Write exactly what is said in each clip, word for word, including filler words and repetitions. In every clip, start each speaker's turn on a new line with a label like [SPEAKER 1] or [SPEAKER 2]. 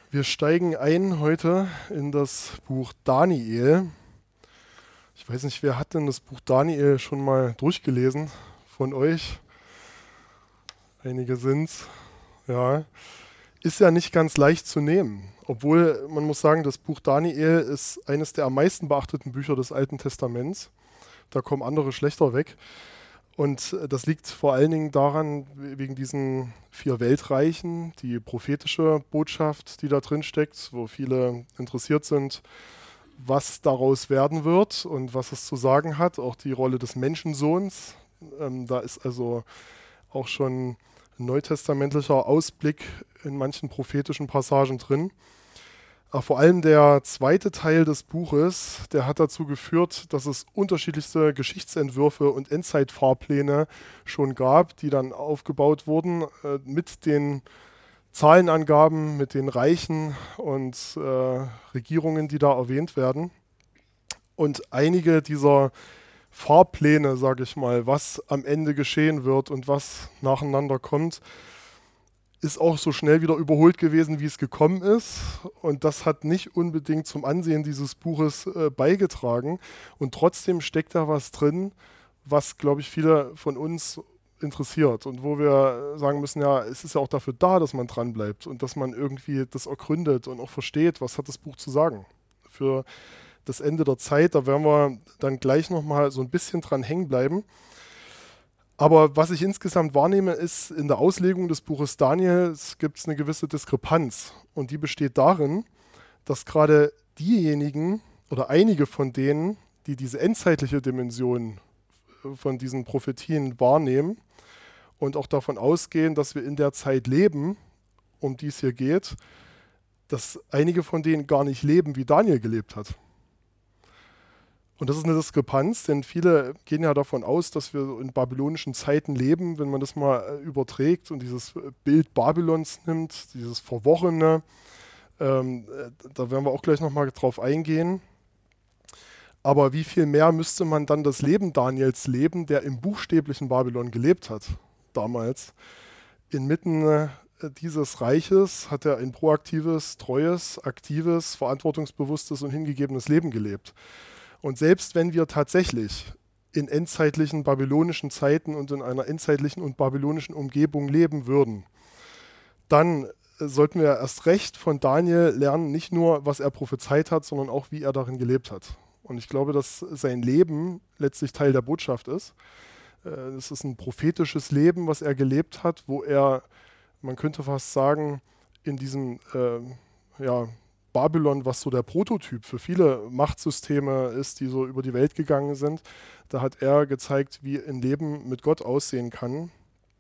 [SPEAKER 1] Wir steigen ein heute in das Buch Daniel. Ich weiß nicht, wer hat denn das Buch Daniel schon mal durchgelesen von euch? Einige sind's. Ja, ist ja nicht ganz leicht zu nehmen. Obwohl man muss sagen, das Buch Daniel ist eines der am meisten beachteten Bücher des Alten Testaments. Da kommen andere schlechter weg. Und das liegt vor allen Dingen daran, wegen diesen vier Weltreichen, die prophetische Botschaft, die da drin steckt, wo viele interessiert sind, was daraus werden wird und was es zu sagen hat. Auch die Rolle des Menschensohns. Ähm, da ist also auch schon ein neutestamentlicher Ausblick in manchen prophetischen Passagen drin. Aber vor allem der zweite Teil des Buches, der hat dazu geführt, dass es unterschiedlichste Geschichtsentwürfe und Endzeitfahrpläne schon gab, die dann aufgebaut wurden äh, mit den Zahlenangaben, mit den Reichen und äh, Regierungen, die da erwähnt werden. Und einige dieser Fahrpläne, sage ich mal, was am Ende geschehen wird und was nacheinander kommt, ist auch so schnell wieder überholt gewesen, wie es gekommen ist. Und das hat nicht unbedingt zum Ansehen dieses Buches äh, beigetragen. Und trotzdem steckt da was drin, was, glaube ich, viele von uns interessiert. Und wo wir sagen müssen, ja, es ist ja auch dafür da, dass man dranbleibt und dass man irgendwie das ergründet und auch versteht, was hat das Buch zu sagen. Für das Ende der Zeit, da werden wir dann gleich nochmal so ein bisschen dran hängen bleiben. Aber was ich insgesamt wahrnehme, ist, in der Auslegung des Buches Daniel gibt es eine gewisse Diskrepanz. Und die besteht darin, dass gerade diejenigen oder einige von denen, die diese endzeitliche Dimension von diesen Prophetien wahrnehmen und auch davon ausgehen, dass wir in der Zeit leben, um die es hier geht, dass einige von denen gar nicht leben, wie Daniel gelebt hat. Und das ist eine Diskrepanz, denn viele gehen ja davon aus, dass wir in babylonischen Zeiten leben, wenn man das mal überträgt und dieses Bild Babylons nimmt, dieses Verworrene. Ähm, da werden wir auch gleich nochmal drauf eingehen. Aber wie viel mehr müsste man dann das Leben Daniels leben, der im buchstäblichen Babylon gelebt hat, damals? Inmitten dieses Reiches hat er ein proaktives, treues, aktives, verantwortungsbewusstes und hingegebenes Leben gelebt. Und selbst wenn wir tatsächlich in endzeitlichen babylonischen Zeiten und in einer endzeitlichen und babylonischen Umgebung leben würden, dann sollten wir erst recht von Daniel lernen, nicht nur, was er prophezeit hat, sondern auch, wie er darin gelebt hat. Und ich glaube, dass sein Leben letztlich Teil der Botschaft ist. Es ist ein prophetisches Leben, was er gelebt hat, wo er, man könnte fast sagen, in diesem äh, ja, Babylon, was so der Prototyp für viele Machtsysteme ist, die so über die Welt gegangen sind, da hat er gezeigt, wie ein Leben mit Gott aussehen kann.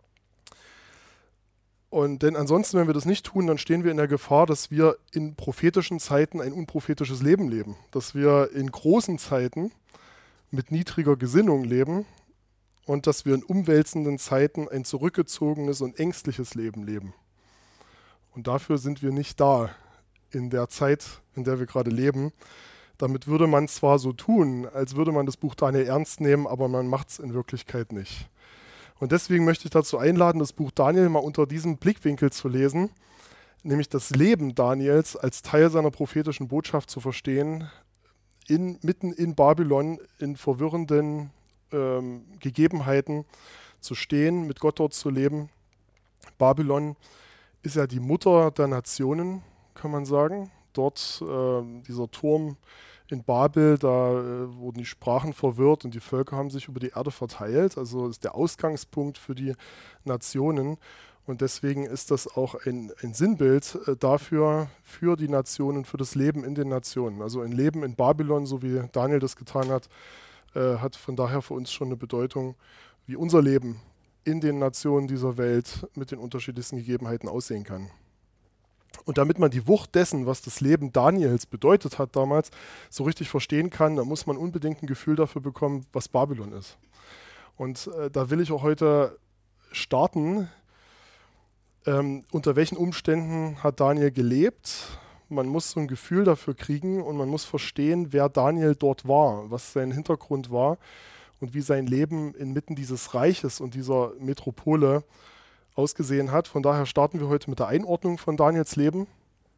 [SPEAKER 1] Und denn ansonsten, wenn wir das nicht tun, dann stehen wir in der Gefahr, dass wir in prophetischen Zeiten ein unprophetisches Leben leben. Dass wir in großen Zeiten mit niedriger Gesinnung leben und dass wir in umwälzenden Zeiten ein zurückgezogenes und ängstliches Leben leben. Und dafür sind wir nicht da in der Zeit, in der wir gerade leben. Damit würde man zwar so tun, als würde man das Buch Daniel ernst nehmen, aber man macht es in Wirklichkeit nicht. Und deswegen möchte ich dazu einladen, das Buch Daniel mal unter diesem Blickwinkel zu lesen, nämlich das Leben Daniels als Teil seiner prophetischen Botschaft zu verstehen, in, mitten in Babylon, in verwirrenden ähm, Gegebenheiten zu stehen, mit Gott dort zu leben. Babylon ist ja die Mutter der Nationen, kann man sagen. Dort, äh, dieser Turm in Babel, da äh, wurden die Sprachen verwirrt und die Völker haben sich über die Erde verteilt. Also ist der Ausgangspunkt für die Nationen. Und deswegen ist das auch ein, ein Sinnbild äh, dafür, für die Nationen, für das Leben in den Nationen. Also ein Leben in Babylon, so wie Daniel das getan hat, äh, hat von daher für uns schon eine Bedeutung, wie unser Leben in den Nationen dieser Welt mit den unterschiedlichsten Gegebenheiten aussehen kann. Und damit man die Wucht dessen, was das Leben Daniels bedeutet hat damals, so richtig verstehen kann, da muss man unbedingt ein Gefühl dafür bekommen, was Babylon ist. Und äh, da will ich auch heute starten. Ähm, unter welchen Umständen hat Daniel gelebt? Man muss so ein Gefühl dafür kriegen und man muss verstehen, wer Daniel dort war, was sein Hintergrund war und wie sein Leben inmitten dieses Reiches und dieser Metropole ausgesehen hat. Von daher starten wir heute mit der Einordnung von Daniels Leben.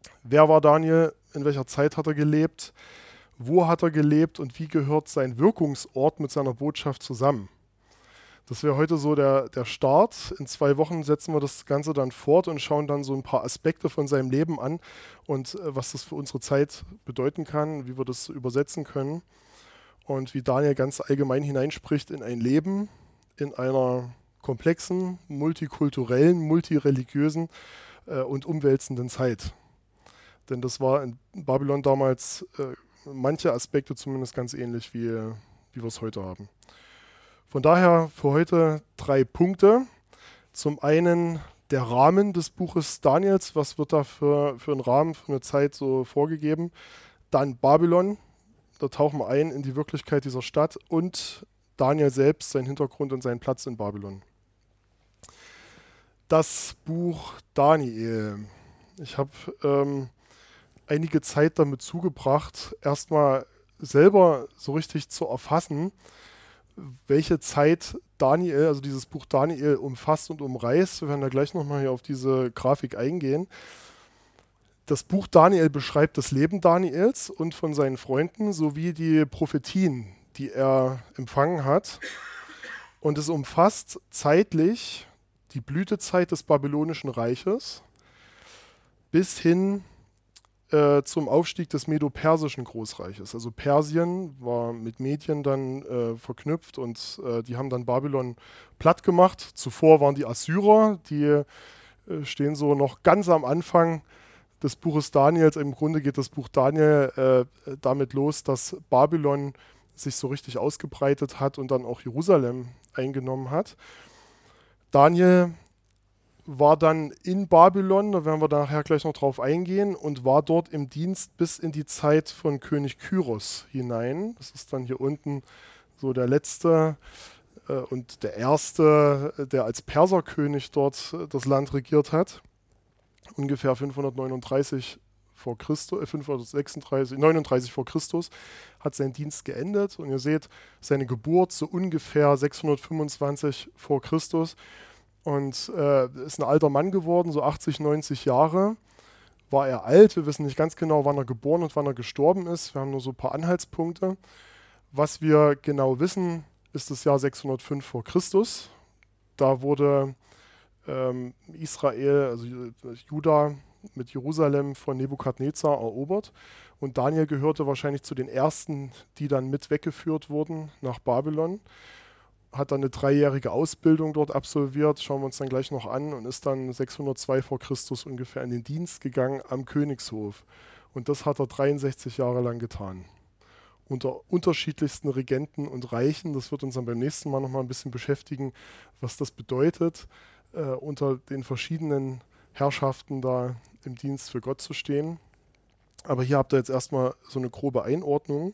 [SPEAKER 1] Wer war Daniel? In welcher Zeit hat er gelebt? Wo hat er gelebt und wie gehört sein Wirkungsort mit seiner Botschaft zusammen? Das wäre heute so der, der Start. In zwei Wochen setzen wir das Ganze dann fort und schauen dann so ein paar Aspekte von seinem Leben an und äh, was das für unsere Zeit bedeuten kann, wie wir das übersetzen können und wie Daniel ganz allgemein hineinspricht in ein Leben in einer komplexen, multikulturellen, multireligiösen äh, und umwälzenden Zeit. Denn das war in Babylon damals äh, manche Aspekte zumindest ganz ähnlich, wie, wie wir es heute haben. Von daher für heute drei Punkte. Zum einen der Rahmen des Buches Daniels, was wird da für, für einen Rahmen, für eine Zeit so vorgegeben. Dann Babylon, da tauchen wir ein in die Wirklichkeit dieser Stadt und Daniel selbst, sein Hintergrund und seinen Platz in Babylon. Das Buch Daniel. Ich habe ähm, einige Zeit damit zugebracht, erstmal selber so richtig zu erfassen, welche Zeit Daniel, also dieses Buch Daniel, umfasst und umreißt. Wir werden da gleich nochmal hier auf diese Grafik eingehen. Das Buch Daniel beschreibt das Leben Daniels und von seinen Freunden sowie die Prophetien, die er empfangen hat. Und es umfasst zeitlich die Blütezeit des Babylonischen Reiches bis hin äh, zum Aufstieg des Medo-Persischen Großreiches. Also Persien war mit Medien dann äh, verknüpft und äh, die haben dann Babylon platt gemacht. Zuvor waren die Assyrer, die äh, stehen so noch ganz am Anfang des Buches Daniels. Im Grunde geht das Buch Daniel äh, damit los, dass Babylon sich so richtig ausgebreitet hat und dann auch Jerusalem eingenommen hat. Daniel war dann in Babylon, da werden wir nachher gleich noch drauf eingehen, und war dort im Dienst bis in die Zeit von König Kyros hinein. Das ist dann hier unten so der letzte äh, und der erste, der als Perserkönig dort äh, das Land regiert hat. Ungefähr fünfhundertneununddreißig vor Christus, äh, fünfhundertsechsunddreißig, neununddreißig vor Christus hat sein Dienst geendet. Und ihr seht seine Geburt so ungefähr sechshundertfünfundzwanzig vor Christus. Und äh, ist ein alter Mann geworden, so achtzig, neunzig Jahre. War er alt, wir wissen nicht ganz genau, wann er geboren und wann er gestorben ist. Wir haben nur so ein paar Anhaltspunkte. Was wir genau wissen, ist das Jahr sechshundertfünf vor Christus. Da wurde ähm, Israel, also Juda mit Jerusalem von Nebukadnezar erobert. Und Daniel gehörte wahrscheinlich zu den ersten, die dann mit weggeführt wurden nach Babylon. Hat dann eine dreijährige Ausbildung dort absolviert, schauen wir uns dann gleich noch an, und ist dann sechshundertzwei vor Christus ungefähr in den Dienst gegangen am Königshof. Und das hat er dreiundsechzig Jahre lang getan. Unter unterschiedlichsten Regenten und Reichen. Das wird uns dann beim nächsten Mal nochmal ein bisschen beschäftigen, was das bedeutet, äh, unter den verschiedenen Herrschaften da im Dienst für Gott zu stehen. Aber hier habt ihr jetzt erstmal so eine grobe Einordnung.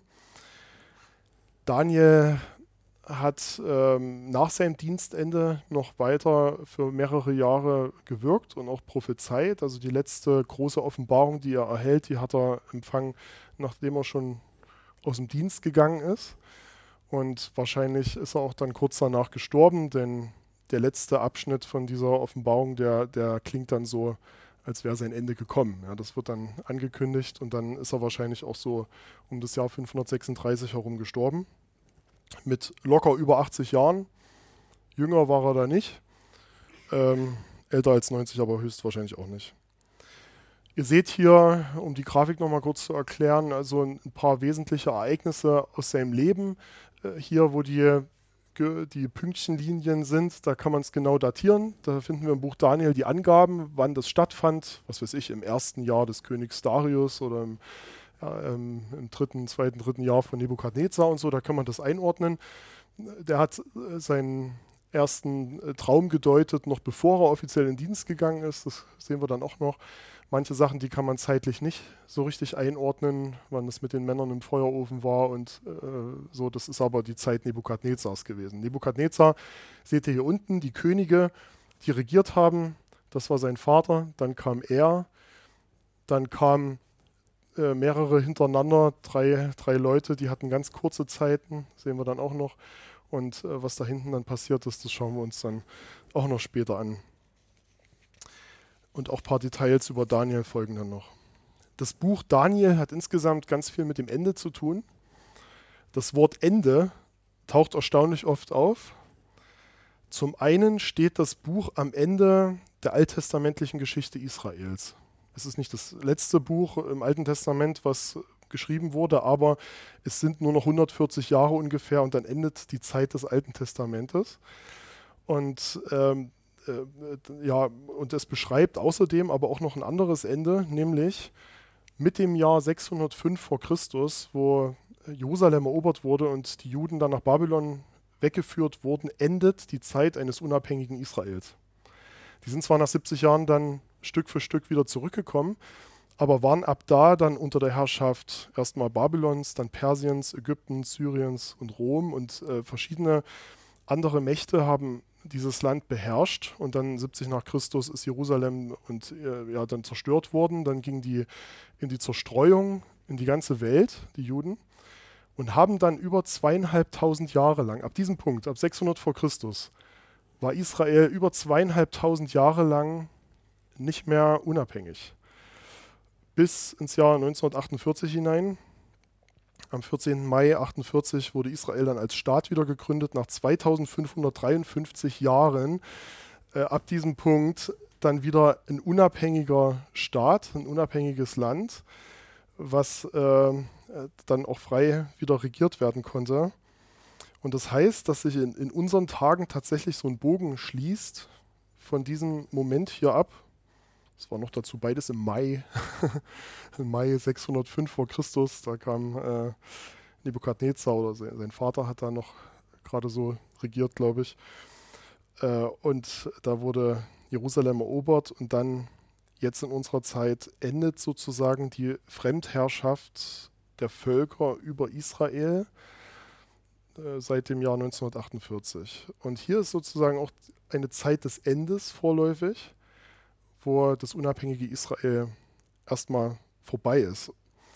[SPEAKER 1] Daniel hat ähm, nach seinem Dienstende noch weiter für mehrere Jahre gewirkt und auch prophezeit. Also die letzte große Offenbarung, die er erhält, die hat er empfangen, nachdem er schon aus dem Dienst gegangen ist. Und wahrscheinlich ist er auch dann kurz danach gestorben, denn der letzte Abschnitt von dieser Offenbarung, der, der klingt dann so, als wäre sein Ende gekommen. Ja, das wird dann angekündigt und dann ist er wahrscheinlich auch so um das Jahr fünfhundertsechsunddreißig herum gestorben. Mit locker über achtzig Jahren. Jünger war er da nicht. Ähm, älter als neunzig, aber höchstwahrscheinlich auch nicht. Ihr seht hier, um die Grafik nochmal kurz zu erklären, also ein paar wesentliche Ereignisse aus seinem Leben. Äh, hier, wo die, die Pünktchenlinien sind, da kann man es genau datieren. Da finden wir im Buch Daniel die Angaben, wann das stattfand. Was weiß ich, im ersten Jahr des Königs Darius oder im Ja, ähm, im dritten, zweiten, dritten Jahr von Nebukadnezar und so, da kann man das einordnen. Der hat äh, seinen ersten äh, Traum gedeutet, noch bevor er offiziell in Dienst gegangen ist. Das sehen wir dann auch noch. Manche Sachen, die kann man zeitlich nicht so richtig einordnen, wann es mit den Männern im Feuerofen war und äh, so. Das ist aber die Zeit Nebukadnezars gewesen. Nebukadnezar, seht ihr hier unten, die Könige, die regiert haben. Das war sein Vater. Dann kam er. Dann kam Äh, mehrere hintereinander, drei, drei Leute, die hatten ganz kurze Zeiten, sehen wir dann auch noch. Und äh, was da hinten dann passiert ist, das schauen wir uns dann auch noch später an. Und auch ein paar Details über Daniel folgen dann noch. Das Buch Daniel hat insgesamt ganz viel mit dem Ende zu tun. Das Wort Ende taucht erstaunlich oft auf. Zum einen steht das Buch am Ende der alttestamentlichen Geschichte Israels. Es ist nicht das letzte Buch im Alten Testament, was geschrieben wurde, aber es sind nur noch hundertvierzig Jahre ungefähr und dann endet die Zeit des Alten Testamentes. Und ähm, äh, ja, und es beschreibt außerdem aber auch noch ein anderes Ende, nämlich mit dem Jahr sechshundertfünf vor Christus, wo Jerusalem erobert wurde und die Juden dann nach Babylon weggeführt wurden, endet die Zeit eines unabhängigen Israels. Die sind zwar nach siebzig Jahren dann Stück für Stück wieder zurückgekommen, aber waren ab da dann unter der Herrschaft erstmal Babylons, dann Persiens, Ägyptens, Syriens und Rom und äh, verschiedene andere Mächte haben dieses Land beherrscht und dann siebzig nach Christus ist Jerusalem und äh, ja, dann zerstört worden. Dann gingen die in die Zerstreuung in die ganze Welt, die Juden, und haben dann über zweieinhalbtausend Jahre lang, ab diesem Punkt, ab sechshundert vor Christus, war Israel über zweieinhalbtausend Jahre lang nicht mehr unabhängig. Bis ins Jahr neunzehnhundertachtundvierzig hinein. Am vierzehnten Mai achtundvierzig wurde Israel dann als Staat wieder gegründet, nach zweitausendfünfhundertdreiundfünfzig Jahren. Äh, ab diesem Punkt dann wieder ein unabhängiger Staat, ein unabhängiges Land, was äh, dann auch frei wieder regiert werden konnte. Und das heißt, dass sich in, in unseren Tagen tatsächlich so ein Bogen schließt von diesem Moment hier ab. Das war noch dazu beides im Mai, im Mai sechshundertfünf vor Christus. Da kam äh, Nebukadnezar oder sein, sein Vater hat da noch gerade so regiert, glaube ich. Äh, und da wurde Jerusalem erobert und dann jetzt in unserer Zeit endet sozusagen die Fremdherrschaft der Völker über Israel äh, seit dem Jahr neunzehnhundertachtundvierzig. Und hier ist sozusagen auch eine Zeit des Endes vorläufig, wo das unabhängige Israel erstmal vorbei ist.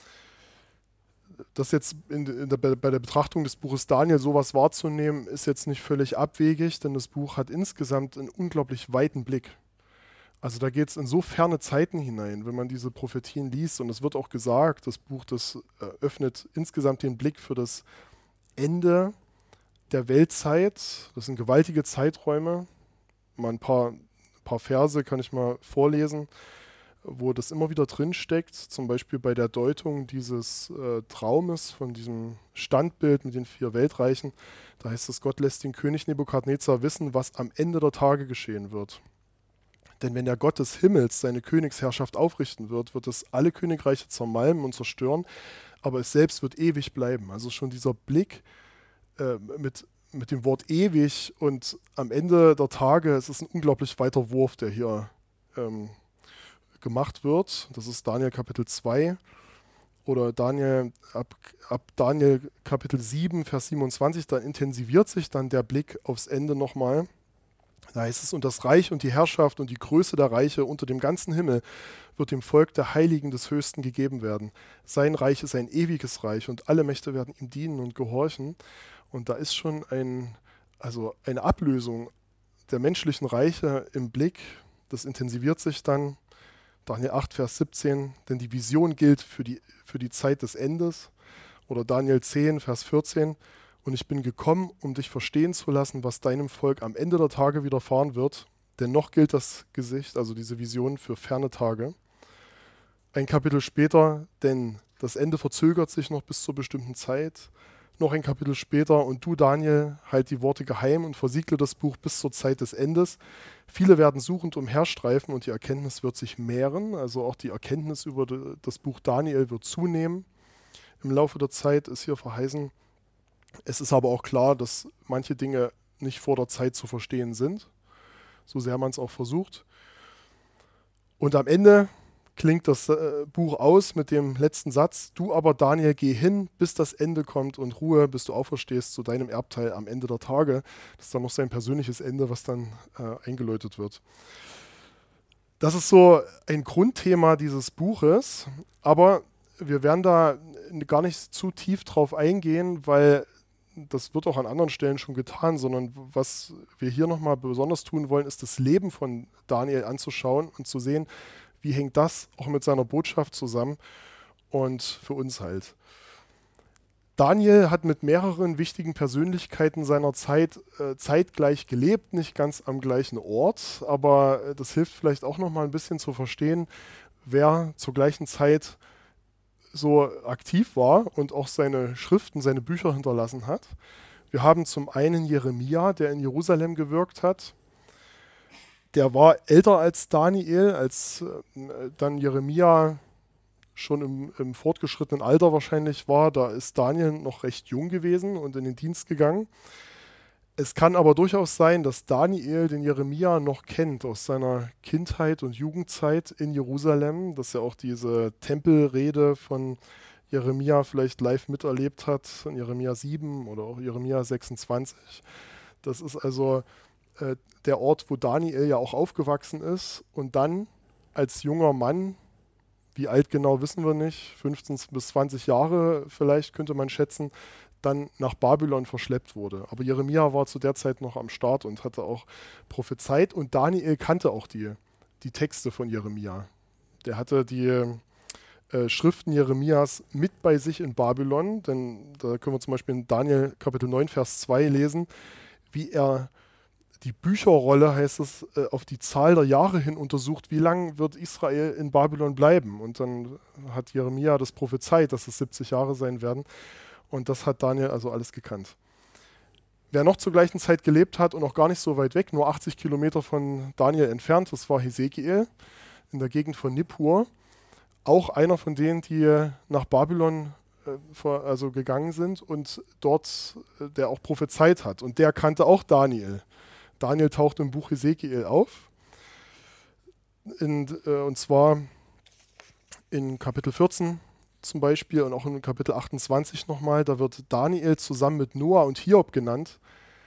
[SPEAKER 1] Das jetzt in, in der, bei der Betrachtung des Buches Daniel sowas wahrzunehmen, ist jetzt nicht völlig abwegig, denn das Buch hat insgesamt einen unglaublich weiten Blick. Also da geht es in so ferne Zeiten hinein, wenn man diese Prophetien liest. Und es wird auch gesagt, das Buch, das öffnet insgesamt den Blick für das Ende der Weltzeit. Das sind gewaltige Zeiträume. Mal ein paar paar Verse kann ich mal vorlesen, wo das immer wieder drin steckt, zum Beispiel bei der Deutung dieses äh, Traumes von diesem Standbild mit den vier Weltreichen. Da heißt es, Gott lässt den König Nebukadnezar wissen, was am Ende der Tage geschehen wird. Denn wenn der Gott des Himmels seine Königsherrschaft aufrichten wird, wird es alle Königreiche zermalmen und zerstören, aber es selbst wird ewig bleiben. Also schon dieser Blick äh, mit mit dem Wort ewig und am Ende der Tage, es ist ein unglaublich weiter Wurf, der hier ähm, gemacht wird. Das ist Daniel Kapitel zwei oder Daniel ab, ab Daniel Kapitel sieben, Vers siebenundzwanzig, da intensiviert sich dann der Blick aufs Ende nochmal. Da heißt es, und das Reich und die Herrschaft und die Größe der Reiche unter dem ganzen Himmel wird dem Volk der Heiligen des Höchsten gegeben werden. Sein Reich ist ein ewiges Reich und alle Mächte werden ihm dienen und gehorchen. Und da ist schon ein, also eine Ablösung der menschlichen Reiche im Blick. Das intensiviert sich dann. Daniel acht, Vers siebzehn, denn die Vision gilt für die, für die Zeit des Endes. Oder Daniel zehn, Vers vierzehn, und ich bin gekommen, um dich verstehen zu lassen, was deinem Volk am Ende der Tage widerfahren wird. Denn noch gilt das Gesicht, also diese Vision, für ferne Tage. Ein Kapitel später, denn das Ende verzögert sich noch bis zur bestimmten Zeit. Noch ein Kapitel später, und du, Daniel, halt die Worte geheim und versiegle das Buch bis zur Zeit des Endes. Viele werden suchend umherstreifen und die Erkenntnis wird sich mehren. Also auch die Erkenntnis über das Buch Daniel wird zunehmen. Im Laufe der Zeit ist hier verheißen. Es ist aber auch klar, dass manche Dinge nicht vor der Zeit zu verstehen sind, so sehr man es auch versucht. Und am Ende klingt das äh, Buch aus mit dem letzten Satz, du aber, Daniel, geh hin, bis das Ende kommt und Ruhe, bis du auferstehst zu deinem Erbteil am Ende der Tage. Das ist dann noch sein persönliches Ende, was dann äh, eingeläutet wird. Das ist so ein Grundthema dieses Buches, aber wir werden da gar nicht zu tief drauf eingehen, weil das wird auch an anderen Stellen schon getan, sondern was wir hier nochmal besonders tun wollen, ist das Leben von Daniel anzuschauen und zu sehen, wie hängt das auch mit seiner Botschaft zusammen und für uns halt. Daniel hat mit mehreren wichtigen Persönlichkeiten seiner Zeit äh, zeitgleich gelebt, nicht ganz am gleichen Ort, aber äh, das hilft vielleicht auch noch mal ein bisschen zu verstehen, wer zur gleichen Zeit so aktiv war und auch seine Schriften, seine Bücher hinterlassen hat. Wir haben zum einen Jeremia, der in Jerusalem gewirkt hat. Der war älter als Daniel, als äh, dann Jeremia schon im, im fortgeschrittenen Alter wahrscheinlich war. Da ist Daniel noch recht jung gewesen und in den Dienst gegangen. Es kann aber durchaus sein, dass Daniel den Jeremia noch kennt aus seiner Kindheit und Jugendzeit in Jerusalem, dass er auch diese Tempelrede von Jeremia vielleicht live miterlebt hat, in Jeremia sieben oder auch Jeremia sechsundzwanzig. Das ist also äh, der Ort, wo Daniel ja auch aufgewachsen ist und dann als junger Mann, wie alt genau wissen wir nicht, fünfzehn bis zwanzig Jahre vielleicht könnte man schätzen, dann nach Babylon verschleppt wurde. Aber Jeremia war zu der Zeit noch am Start und hatte auch prophezeit und Daniel kannte auch die, die Texte von Jeremia. Der hatte die äh, Schriften Jeremias mit bei sich in Babylon, denn da können wir zum Beispiel in Daniel Kapitel neun, Vers zwei lesen, wie er die Bücherrolle, heißt es, äh, auf die Zahl der Jahre hin untersucht, wie lange wird Israel in Babylon bleiben. Und dann hat Jeremia das prophezeit, dass es siebzig Jahre sein werden. Und das hat Daniel also alles gekannt. Wer noch zur gleichen Zeit gelebt hat und auch gar nicht so weit weg, nur achtzig Kilometer von Daniel entfernt, das war Hesekiel in der Gegend von Nippur. Auch einer von denen, die nach Babylon äh, vor, also gegangen sind und dort, äh, der auch prophezeit hat. Und der kannte auch Daniel. Daniel taucht im Buch Hesekiel auf. In, äh, und zwar in Kapitel vierzehn zum Beispiel und auch in Kapitel achtundzwanzig nochmal. Da wird Daniel zusammen mit Noah und Hiob genannt,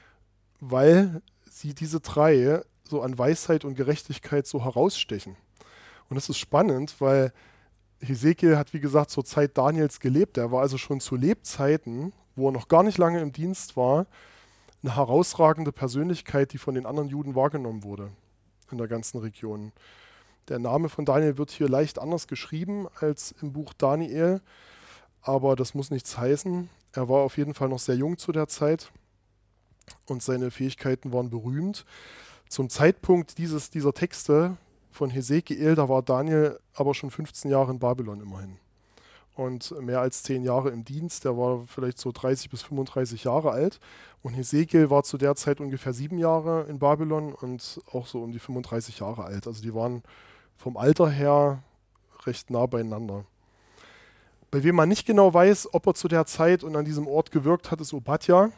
[SPEAKER 1] weil sie diese drei so an Weisheit und Gerechtigkeit so herausstechen. Und das ist spannend, weil Hesekiel hat, wie gesagt, zur Zeit Daniels gelebt. Er war also schon zu Lebzeiten, wo er noch gar nicht lange im Dienst war, eine herausragende Persönlichkeit, die von den anderen Juden wahrgenommen wurde in der ganzen Region. Der Name von Daniel wird hier leicht anders geschrieben als im Buch Daniel, aber das muss nichts heißen. Er war auf jeden Fall noch sehr jung zu der Zeit und seine Fähigkeiten waren berühmt. Zum Zeitpunkt dieses, dieser Texte von Hesekiel, da war Daniel aber schon fünfzehn Jahre in Babylon immerhin. Und mehr als zehn Jahre im Dienst, der war vielleicht so dreißig bis fünfunddreißig Jahre alt. Und Hesekiel war zu der Zeit ungefähr sieben Jahre in Babylon und auch so um die fünfunddreißig Jahre alt. Also die waren vom Alter her recht nah beieinander. Bei wem man nicht genau weiß, ob er zu der Zeit und an diesem Ort gewirkt hat, ist Obadja.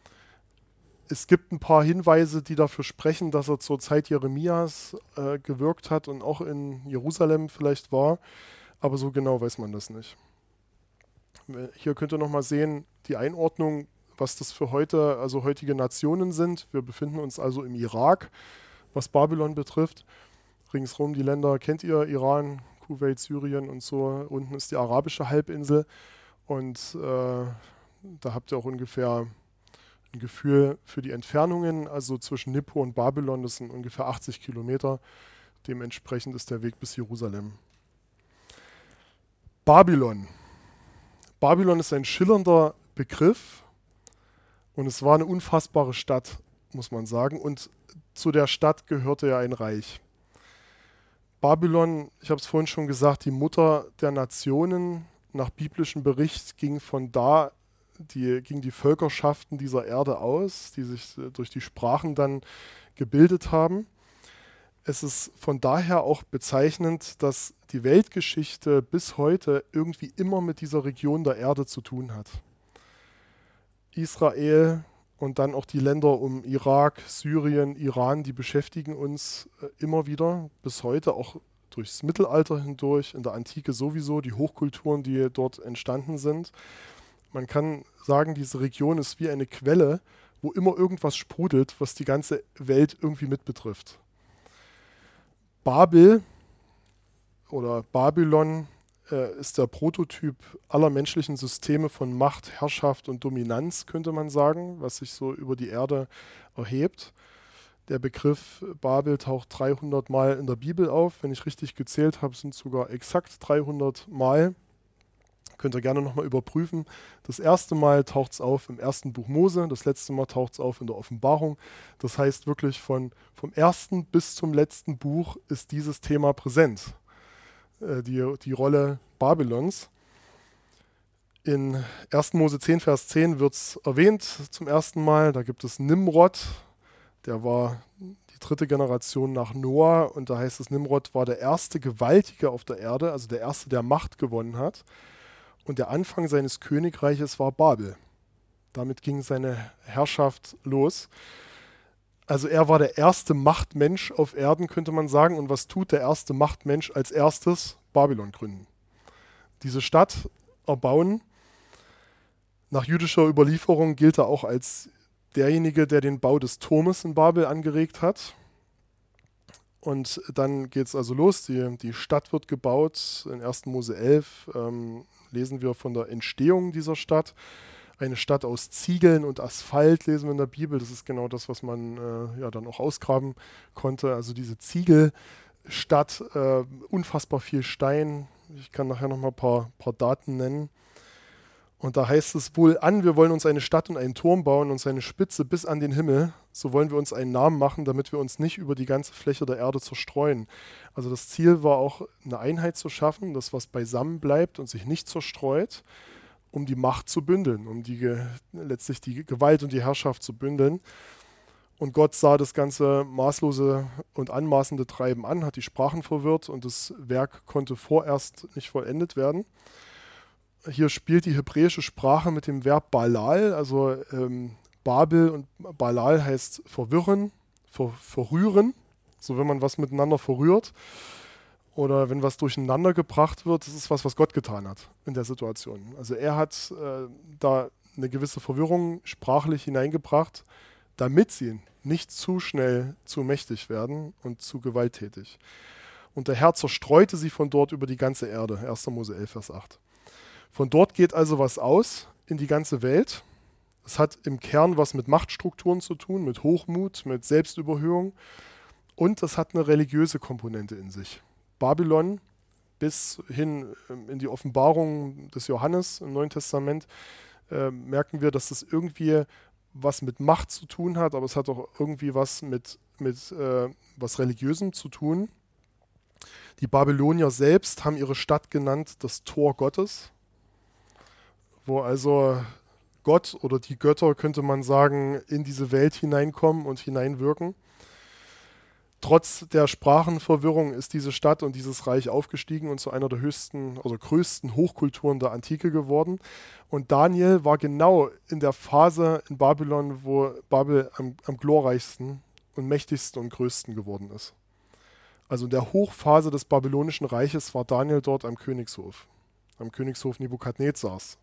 [SPEAKER 1] Es gibt ein paar Hinweise, die dafür sprechen, dass er zur Zeit Jeremias äh, gewirkt hat und auch in Jerusalem vielleicht war. Aber so genau weiß man das nicht. Hier könnt ihr nochmal sehen, die Einordnung, was das für heute, also heutige Nationen sind. Wir befinden uns also im Irak, was Babylon betrifft. Ringsrum die Länder kennt ihr, Iran, Kuwait, Syrien und so. Unten ist die arabische Halbinsel und äh, da habt ihr auch ungefähr ein Gefühl für die Entfernungen. Also zwischen Nippur und Babylon, das sind ungefähr achtzig Kilometer. Dementsprechend ist der Weg bis Jerusalem. Babylon. Babylon ist ein schillernder Begriff und es war eine unfassbare Stadt, muss man sagen. Und zu der Stadt gehörte ja ein Reich. Babylon, ich habe es vorhin schon gesagt, die Mutter der Nationen, nach biblischem Bericht ging von da, die, ging die Völkerschaften dieser Erde aus, die sich durch die Sprachen dann gebildet haben. Es ist von daher auch bezeichnend, dass die Weltgeschichte bis heute irgendwie immer mit dieser Region der Erde zu tun hat. Israel und dann auch die Länder um Irak, Syrien, Iran, die beschäftigen uns immer wieder, bis heute, auch durchs Mittelalter hindurch, in der Antike sowieso, die Hochkulturen, die dort entstanden sind. Man kann sagen, diese Region ist wie eine Quelle, wo immer irgendwas sprudelt, was die ganze Welt irgendwie mit betrifft. Babel oder Babylon äh, ist der Prototyp aller menschlichen Systeme von Macht, Herrschaft und Dominanz, könnte man sagen, was sich so über die Erde erhebt. Der Begriff Babel taucht dreihundert Mal in der Bibel auf. Wenn ich richtig gezählt habe, sind es sogar exakt dreihundert Mal. Könnt ihr gerne nochmal überprüfen. Das erste Mal taucht es auf im ersten Buch Mose, das letzte Mal taucht es auf in der Offenbarung. Das heißt wirklich von, vom ersten bis zum letzten Buch ist dieses Thema präsent, äh, die, die Rolle Babylons. In ersten Mose zehn, Vers zehn wird es erwähnt zum ersten Mal. Da gibt es Nimrod, der war die dritte Generation nach Noah und da heißt es, Nimrod war der erste Gewaltige auf der Erde, also der erste, der Macht gewonnen hat. Und der Anfang seines Königreiches war Babel. Damit ging seine Herrschaft los. Also er war der erste Machtmensch auf Erden, könnte man sagen. Und was tut der erste Machtmensch als erstes? Babylon gründen. Diese Stadt erbauen. Nach jüdischer Überlieferung gilt er auch als derjenige, der den Bau des Turmes in Babel angeregt hat. Und dann geht es also los. Die, die Stadt wird gebaut. In ersten Mose elf ähm, lesen wir von der Entstehung dieser Stadt. Eine Stadt aus Ziegeln und Asphalt lesen wir in der Bibel. Das ist genau das, was man äh, ja dann auch ausgraben konnte. Also diese Ziegelstadt, äh, unfassbar viel Stein. Ich kann nachher noch mal ein paar, paar Daten nennen. Und da heißt es wohl an, wir wollen uns eine Stadt und einen Turm bauen und seine Spitze bis an den Himmel. So wollen wir uns einen Namen machen, damit wir uns nicht über die ganze Fläche der Erde zerstreuen. Also das Ziel war auch, eine Einheit zu schaffen, das was beisammen bleibt und sich nicht zerstreut, um die Macht zu bündeln, um die, letztlich die Gewalt und die Herrschaft zu bündeln. Und Gott sah das ganze maßlose und anmaßende Treiben an, hat die Sprachen verwirrt und das Werk konnte vorerst nicht vollendet werden. Hier spielt die hebräische Sprache mit dem Verb Balal, also ähm, Babel und Balal heißt verwirren, ver, verrühren, so wenn man was miteinander verrührt oder wenn was durcheinander gebracht wird, das ist was, was Gott getan hat in der Situation. Also er hat äh, da eine gewisse Verwirrung sprachlich hineingebracht, damit sie nicht zu schnell zu mächtig werden und zu gewalttätig. Und der Herr zerstreute sie von dort über die ganze Erde, erster Mose elf, Vers acht. Von dort geht also was aus in die ganze Welt. Es hat im Kern was mit Machtstrukturen zu tun, mit Hochmut, mit Selbstüberhöhung und es hat eine religiöse Komponente in sich. Babylon bis hin in die Offenbarung des Johannes im Neuen Testament äh, merken wir, dass das irgendwie was mit Macht zu tun hat, aber es hat auch irgendwie was mit, mit äh, was Religiösem zu tun. Die Babylonier selbst haben ihre Stadt genannt das Tor Gottes, wo also Gott oder die Götter, könnte man sagen, in diese Welt hineinkommen und hineinwirken. Trotz der Sprachenverwirrung ist diese Stadt und dieses Reich aufgestiegen und zu einer der höchsten, also größten Hochkulturen der Antike geworden. Und Daniel war genau in der Phase in Babylon, wo Babel am, am glorreichsten und mächtigsten und größten geworden ist. Also in der Hochphase des babylonischen Reiches war Daniel dort am Königshof, am Königshof Nebukadnezars.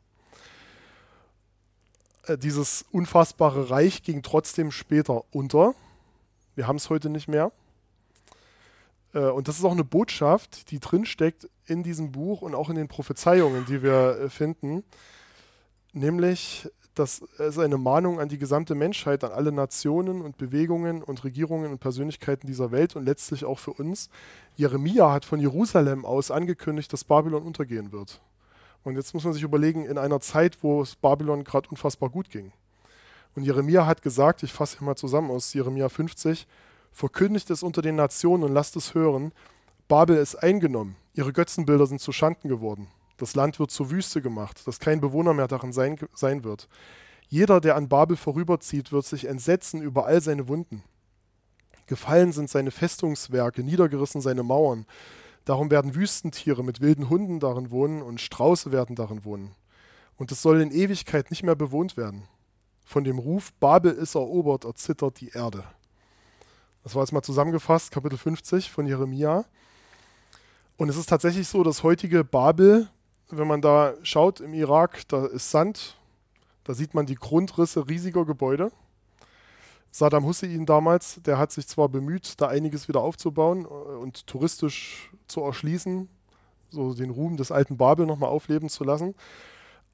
[SPEAKER 1] Dieses unfassbare Reich ging trotzdem später unter. Wir haben es heute nicht mehr. Und das ist auch eine Botschaft, die drinsteckt in diesem Buch und auch in den Prophezeiungen, die wir finden. Nämlich, dass es eine Mahnung an die gesamte Menschheit, an alle Nationen und Bewegungen und Regierungen und Persönlichkeiten dieser Welt und letztlich auch für uns. Jeremia hat von Jerusalem aus angekündigt, dass Babylon untergehen wird. Und jetzt muss man sich überlegen, in einer Zeit, wo es Babylon gerade unfassbar gut ging. Und Jeremia hat gesagt, ich fasse hier mal zusammen aus Jeremia fünfzig, verkündigt es unter den Nationen und lasst es hören, Babel ist eingenommen, ihre Götzenbilder sind zu Schanden geworden. Das Land wird zur Wüste gemacht, dass kein Bewohner mehr darin sein, sein wird. Jeder, der an Babel vorüberzieht, wird sich entsetzen über all seine Wunden. Gefallen sind seine Festungswerke, niedergerissen seine Mauern. Darum werden Wüstentiere mit wilden Hunden darin wohnen und Strauße werden darin wohnen. Und es soll in Ewigkeit nicht mehr bewohnt werden. Von dem Ruf, Babel ist erobert, erzittert die Erde. Das war jetzt mal zusammengefasst, Kapitel fünfzig von Jeremia. Und es ist tatsächlich so, dass heutige Babel, wenn man da schaut im Irak, da ist Sand, da sieht man die Grundrisse riesiger Gebäude. Saddam Hussein damals, der hat sich zwar bemüht, da einiges wieder aufzubauen und touristisch zu erschließen, so den Ruhm des alten Babel nochmal aufleben zu lassen,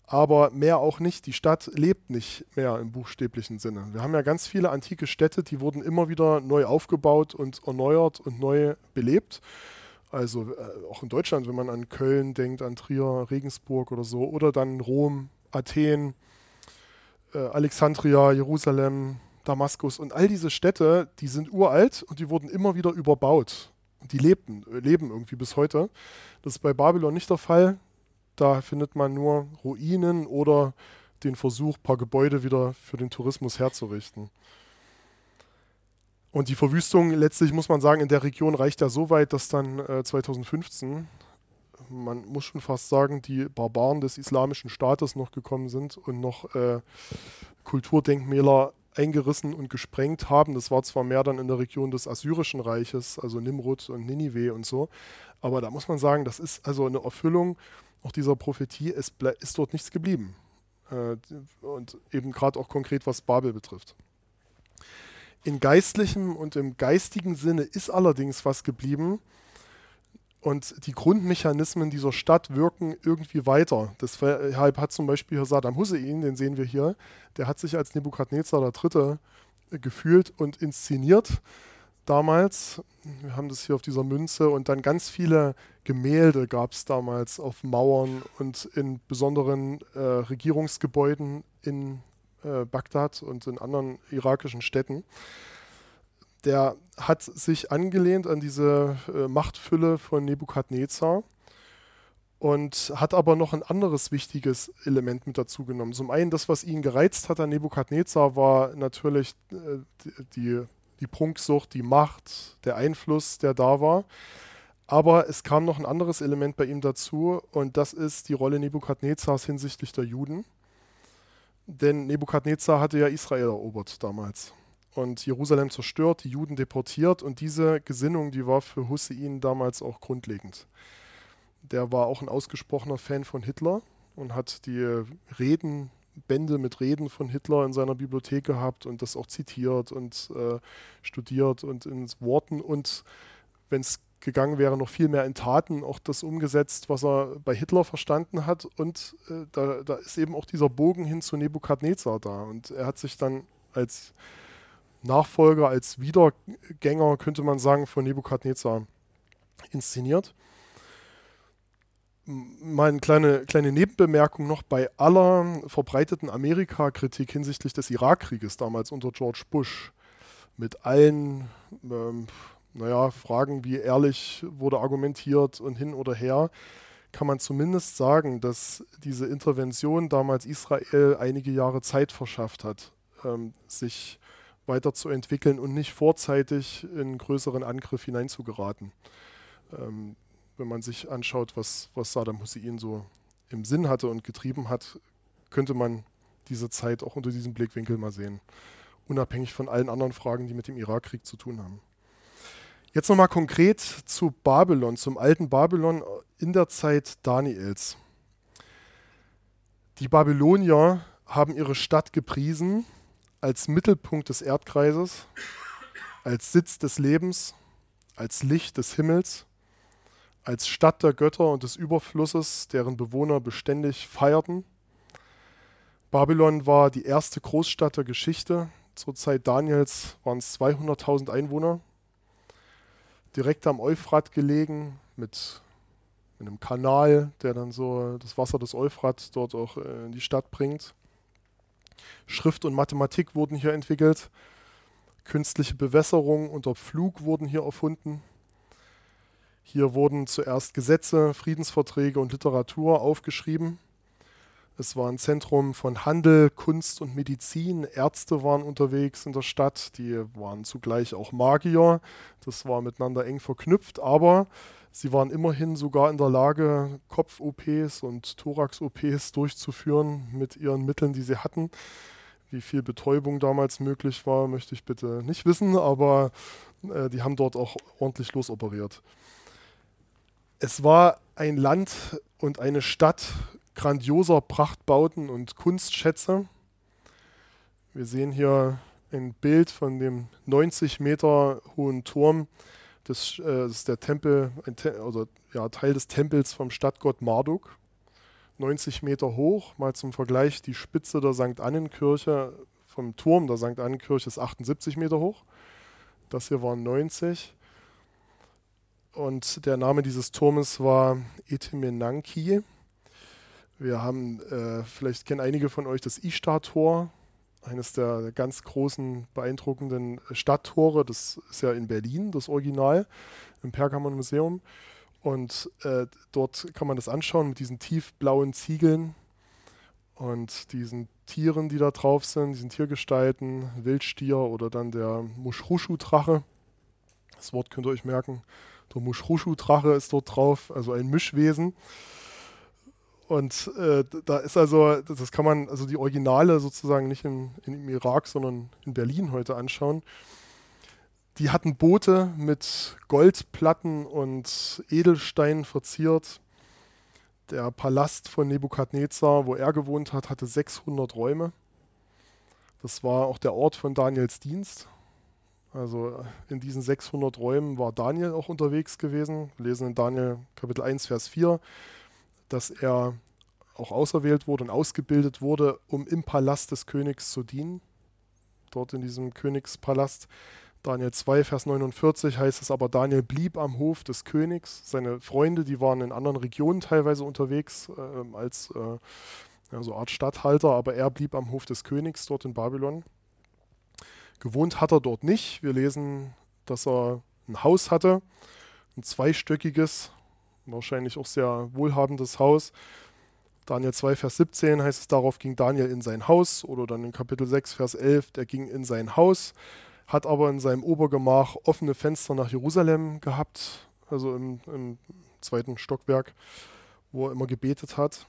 [SPEAKER 1] aber mehr auch nicht. Die Stadt lebt nicht mehr im buchstäblichen Sinne. Wir haben ja ganz viele antike Städte, die wurden immer wieder neu aufgebaut und erneuert und neu belebt. Also äh, auch in Deutschland, wenn man an Köln denkt, an Trier, Regensburg oder so, oder dann Rom, Athen, äh, Alexandria, Jerusalem, Damaskus und all diese Städte, die sind uralt und die wurden immer wieder überbaut. Und die lebten, leben irgendwie bis heute. Das ist bei Babylon nicht der Fall. Da findet man nur Ruinen oder den Versuch, ein paar Gebäude wieder für den Tourismus herzurichten. Und die Verwüstung letztlich, muss man sagen, in der Region reicht ja so weit, dass dann äh, zweitausendfünfzehn, man muss schon fast sagen, die Barbaren des Islamischen Staates noch gekommen sind und noch äh, Kulturdenkmäler eingerissen und gesprengt haben. Das war zwar mehr dann in der Region des Assyrischen Reiches, also Nimrud und Ninive und so, aber da muss man sagen, das ist also eine Erfüllung auch dieser Prophetie, es ist dort nichts geblieben. Äh, und eben gerade auch konkret, was Babel betrifft. In geistlichem und im geistigen Sinne ist allerdings was geblieben und die Grundmechanismen dieser Stadt wirken irgendwie weiter. Deshalb hat zum Beispiel hier Saddam Hussein, den sehen wir hier, der hat sich als Nebukadnezar der Dritte gefühlt und inszeniert damals. Wir haben das hier auf dieser Münze und dann ganz viele Gemälde gab es damals auf Mauern und in besonderen äh, Regierungsgebäuden in äh, Bagdad und in anderen irakischen Städten. Der hat sich angelehnt an diese äh, Machtfülle von Nebukadnezar und hat aber noch ein anderes wichtiges Element mit dazu genommen. Zum einen, das, was ihn gereizt hat an Nebukadnezar, war natürlich äh, die, die Prunksucht, die Macht, der Einfluss, der da war. Aber es kam noch ein anderes Element bei ihm dazu und das ist die Rolle Nebukadnezars hinsichtlich der Juden. Denn Nebukadnezar hatte ja Israel erobert damals und Jerusalem zerstört, die Juden deportiert und diese Gesinnung, die war für Hussein damals auch grundlegend. Der war auch ein ausgesprochener Fan von Hitler und hat die Reden, Bände mit Reden von Hitler in seiner Bibliothek gehabt und das auch zitiert und äh, studiert und in Worten und wenn es gegangen wäre, noch viel mehr in Taten auch das umgesetzt, was er bei Hitler verstanden hat und äh, da, da ist eben auch dieser Bogen hin zu Nebukadnezar da und er hat sich dann als Nachfolger, als Wiedergänger, könnte man sagen, von Nebukadnezar inszeniert. Mal eine kleine, kleine Nebenbemerkung noch, bei aller verbreiteten Amerika-Kritik hinsichtlich des Irakkrieges damals unter George Bush, mit allen ähm, naja, Fragen, wie ehrlich wurde argumentiert und hin oder her, kann man zumindest sagen, dass diese Intervention damals Israel einige Jahre Zeit verschafft hat, ähm, sich weiterzuentwickeln und nicht vorzeitig in einen größeren Angriff hineinzugeraten. Ähm, wenn man sich anschaut, was, was Saddam Hussein so im Sinn hatte und getrieben hat, könnte man diese Zeit auch unter diesem Blickwinkel mal sehen. Unabhängig von allen anderen Fragen, die mit dem Irakkrieg zu tun haben. Jetzt nochmal konkret zu Babylon, zum alten Babylon in der Zeit Daniels. Die Babylonier haben ihre Stadt gepriesen als Mittelpunkt des Erdkreises, als Sitz des Lebens, als Licht des Himmels, als Stadt der Götter und des Überflusses, deren Bewohner beständig feierten. Babylon war die erste Großstadt der Geschichte. Zur Zeit Daniels waren es zweihunderttausend Einwohner. Direkt am Euphrat gelegen, mit einem Kanal, der dann so das Wasser des Euphrat dort auch in die Stadt bringt. Schrift und Mathematik wurden hier entwickelt. Künstliche Bewässerung unter Pflug wurden hier erfunden. Hier wurden zuerst Gesetze, Friedensverträge und Literatur aufgeschrieben. Es war ein Zentrum von Handel, Kunst und Medizin. Ärzte waren unterwegs in der Stadt, die waren zugleich auch Magier. Das war miteinander eng verknüpft, aber sie waren immerhin sogar in der Lage, Kopf-O Ps und Thorax-O Ps durchzuführen mit ihren Mitteln, die sie hatten. Wie viel Betäubung damals möglich war, möchte ich bitte nicht wissen, aber äh, die haben dort auch ordentlich losoperiert. Es war ein Land und eine Stadt grandioser Prachtbauten und Kunstschätze. Wir sehen hier ein Bild von dem neunzig Meter hohen Turm. Das, äh, das ist der Tempel, ein Te- also, ja, Teil des Tempels vom Stadtgott Marduk. neunzig Meter hoch. Mal zum Vergleich, die Spitze der Sankt Annenkirche vom Turm der Sankt Annenkirche ist achtundsiebzig Meter hoch. Das hier waren neunzig. Und der Name dieses Turmes war Etemenanki. Wir haben, äh, vielleicht kennen einige von euch das Ishtar-Tor, eines der ganz großen, beeindruckenden Stadttore. Das ist ja in Berlin, das Original, im Pergamon-Museum. Und äh, dort kann man das anschauen mit diesen tiefblauen Ziegeln und diesen Tieren, die da drauf sind, diesen Tiergestalten, Wildstier oder dann der Mushrushu-Drache. Das Wort könnt ihr euch merken. Der Mushrushu-Drache ist dort drauf, also ein Mischwesen. Und äh, da ist also, das kann man, also die Originale sozusagen nicht in, in, im Irak, sondern in Berlin heute anschauen. Die hatten Boote mit Goldplatten und Edelsteinen verziert. Der Palast von Nebukadnezar, wo er gewohnt hat, hatte sechshundert Räume. Das war auch der Ort von Daniels Dienst. Also in diesen sechshundert Räumen war Daniel auch unterwegs gewesen. Wir lesen in Daniel Kapitel eins, Vers vier, dass er auch auserwählt wurde und ausgebildet wurde, um im Palast des Königs zu dienen. Dort in diesem Königspalast. Daniel zwei, Vers neunundvierzig heißt es aber, Daniel blieb am Hof des Königs. Seine Freunde, die waren in anderen Regionen teilweise unterwegs, äh, als äh, ja, so eine Art Statthalter, aber er blieb am Hof des Königs dort in Babylon. Gewohnt hat er dort nicht. Wir lesen, dass er ein Haus hatte, ein zweistöckiges, wahrscheinlich auch sehr wohlhabendes Haus. Daniel zwei, Vers siebzehn heißt es, darauf ging Daniel in sein Haus, oder dann in Kapitel sechs, Vers elf, der ging in sein Haus, hat aber in seinem Obergemach offene Fenster nach Jerusalem gehabt, also im, im zweiten Stockwerk, wo er immer gebetet hat.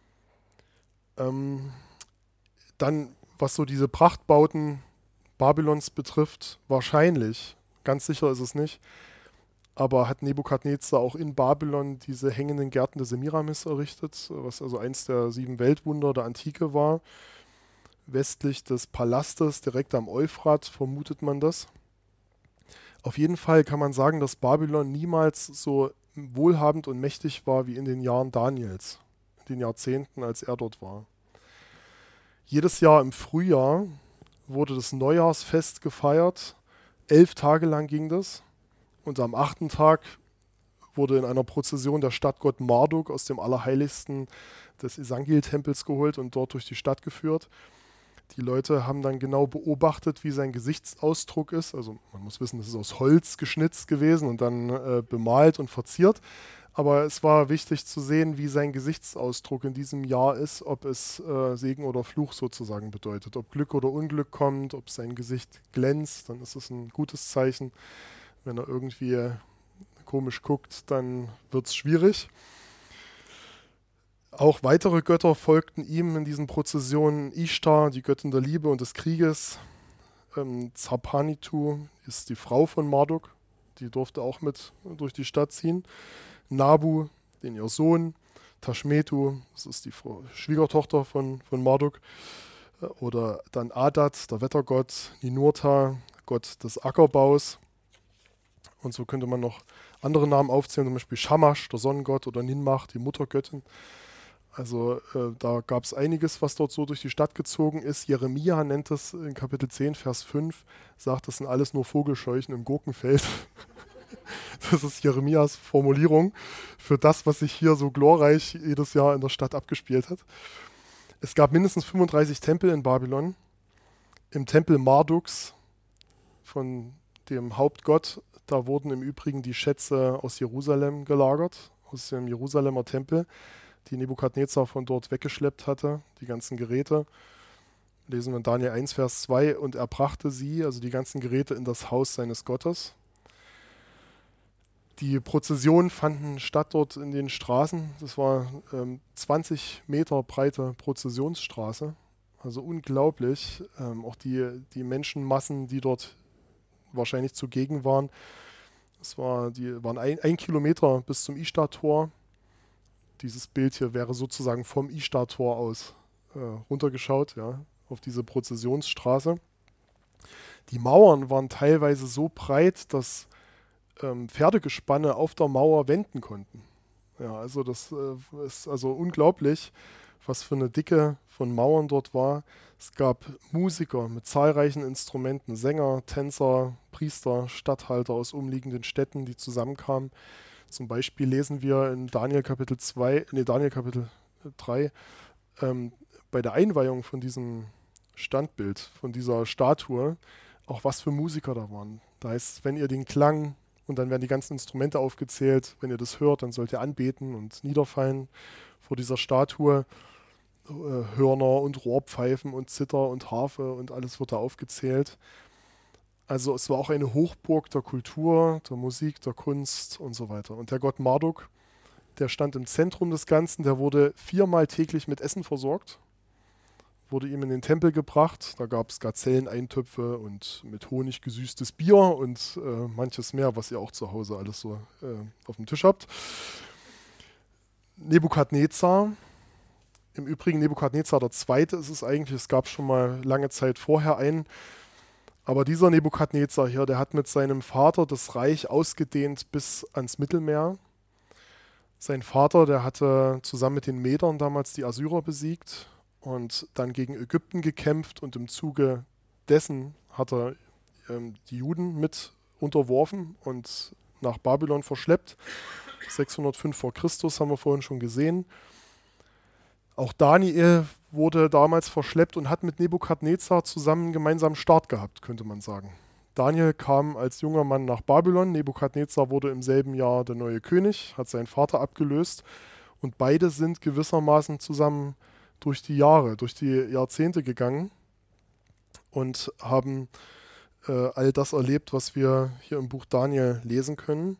[SPEAKER 1] Ähm, dann, was so diese Prachtbauten Babylons betrifft, wahrscheinlich, ganz sicher ist es nicht, aber hat Nebukadnezar auch in Babylon diese hängenden Gärten der Semiramis errichtet, was also eins der sieben Weltwunder der Antike war. Westlich des Palastes, direkt am Euphrat, vermutet man das. Auf jeden Fall kann man sagen, dass Babylon niemals so wohlhabend und mächtig war wie in den Jahren Daniels, in den Jahrzehnten, als er dort war. Jedes Jahr im Frühjahr wurde das Neujahrsfest gefeiert. Elf Tage lang ging das. Und am achten Tag wurde in einer Prozession der Stadtgott Marduk aus dem Allerheiligsten des Isangil-Tempels geholt und dort durch die Stadt geführt. Die Leute haben dann genau beobachtet, wie sein Gesichtsausdruck ist. Also man muss wissen, das ist aus Holz geschnitzt gewesen und dann äh, bemalt und verziert. Aber es war wichtig zu sehen, wie sein Gesichtsausdruck in diesem Jahr ist, ob es äh, Segen oder Fluch sozusagen bedeutet. Ob Glück oder Unglück kommt, ob sein Gesicht glänzt, dann ist es ein gutes Zeichen. Wenn er irgendwie komisch guckt, dann wird es schwierig. Auch weitere Götter folgten ihm in diesen Prozessionen. Ishtar, die Göttin der Liebe und des Krieges. Ähm, Zapanitu ist die Frau von Marduk. Die durfte auch mit durch die Stadt ziehen. Nabu, den ihr Sohn. Tashmetu, das ist die Frau, Schwiegertochter von, von Marduk. Oder dann Adad, der Wettergott. Ninurta, Gott des Ackerbaus. Und so könnte man noch andere Namen aufzählen, zum Beispiel Shamash, der Sonnengott, oder Ninmach, die Muttergöttin. Also äh, da gab es einiges, was dort so durch die Stadt gezogen ist. Jeremia nennt es in Kapitel zehn, Vers fünf, sagt, das sind alles nur Vogelscheuchen im Gurkenfeld. Das ist Jeremias Formulierung für das, was sich hier so glorreich jedes Jahr in der Stadt abgespielt hat. Es gab mindestens fünfunddreißig Tempel in Babylon. Im Tempel Marduks, von dem Hauptgott, da wurden im Übrigen die Schätze aus Jerusalem gelagert, aus dem Jerusalemer Tempel, die Nebukadnezar von dort weggeschleppt hatte, die ganzen Geräte. Lesen wir in Daniel eins, Vers zwei, und er brachte sie, also die ganzen Geräte, in das Haus seines Gottes. Die Prozessionen fanden statt dort in den Straßen. Das war ähm, zwanzig Meter breite Prozessionsstraße, also unglaublich. Ähm, auch die, die Menschenmassen, die dort wahrscheinlich zugegen waren. Es war, die waren ein, ein Kilometer bis zum Ishtar-Tor. Dieses Bild hier wäre sozusagen vom Ishtar-Tor aus äh, runtergeschaut, ja, auf diese Prozessionsstraße. Die Mauern waren teilweise so breit, dass ähm, Pferdegespanne auf der Mauer wenden konnten. Ja, also das äh, ist also unglaublich, was für eine Dicke von Mauern dort war. Es gab Musiker mit zahlreichen Instrumenten, Sänger, Tänzer, Priester, Statthalter aus umliegenden Städten, die zusammenkamen. Zum Beispiel lesen wir in Daniel Kapitel zwei, nee, Daniel Kapitel drei, ähm, bei der Einweihung von diesem Standbild, von dieser Statue, auch was für Musiker da waren. Da heißt es, wenn ihr den Klang, und dann werden die ganzen Instrumente aufgezählt, wenn ihr das hört, dann sollt ihr anbeten und niederfallen vor dieser Statue. Äh, Hörner und Rohrpfeifen und Zither und Harfe und alles wird da aufgezählt. Also es war auch eine Hochburg der Kultur, der Musik, der Kunst und so weiter. Und der Gott Marduk, der stand im Zentrum des Ganzen, der wurde viermal täglich mit Essen versorgt, wurde ihm in den Tempel gebracht. Da gab es Gazelleneintöpfe und mit Honig gesüßtes Bier und äh, manches mehr, was ihr auch zu Hause alles so äh, auf dem Tisch habt. Nebukadnezar, im Übrigen Nebukadnezar der Zweite ist es eigentlich, es gab schon mal lange Zeit vorher einen, aber dieser Nebukadnezar hier, der hat mit seinem Vater das Reich ausgedehnt bis ans Mittelmeer. Sein Vater, der hatte zusammen mit den Medern damals die Assyrer besiegt und dann gegen Ägypten gekämpft und im Zuge dessen hat er ähm, die Juden mit unterworfen und nach Babylon verschleppt. sechshundertfünf vor Christus haben wir vorhin schon gesehen. Auch Daniel wurde damals verschleppt und hat mit Nebukadnezar zusammen einen gemeinsamen Start gehabt, könnte man sagen. Daniel kam als junger Mann nach Babylon, Nebukadnezar wurde im selben Jahr der neue König, hat seinen Vater abgelöst und beide sind gewissermaßen zusammen durch die Jahre, durch die Jahrzehnte gegangen und haben äh, all das erlebt, was wir hier im Buch Daniel lesen können.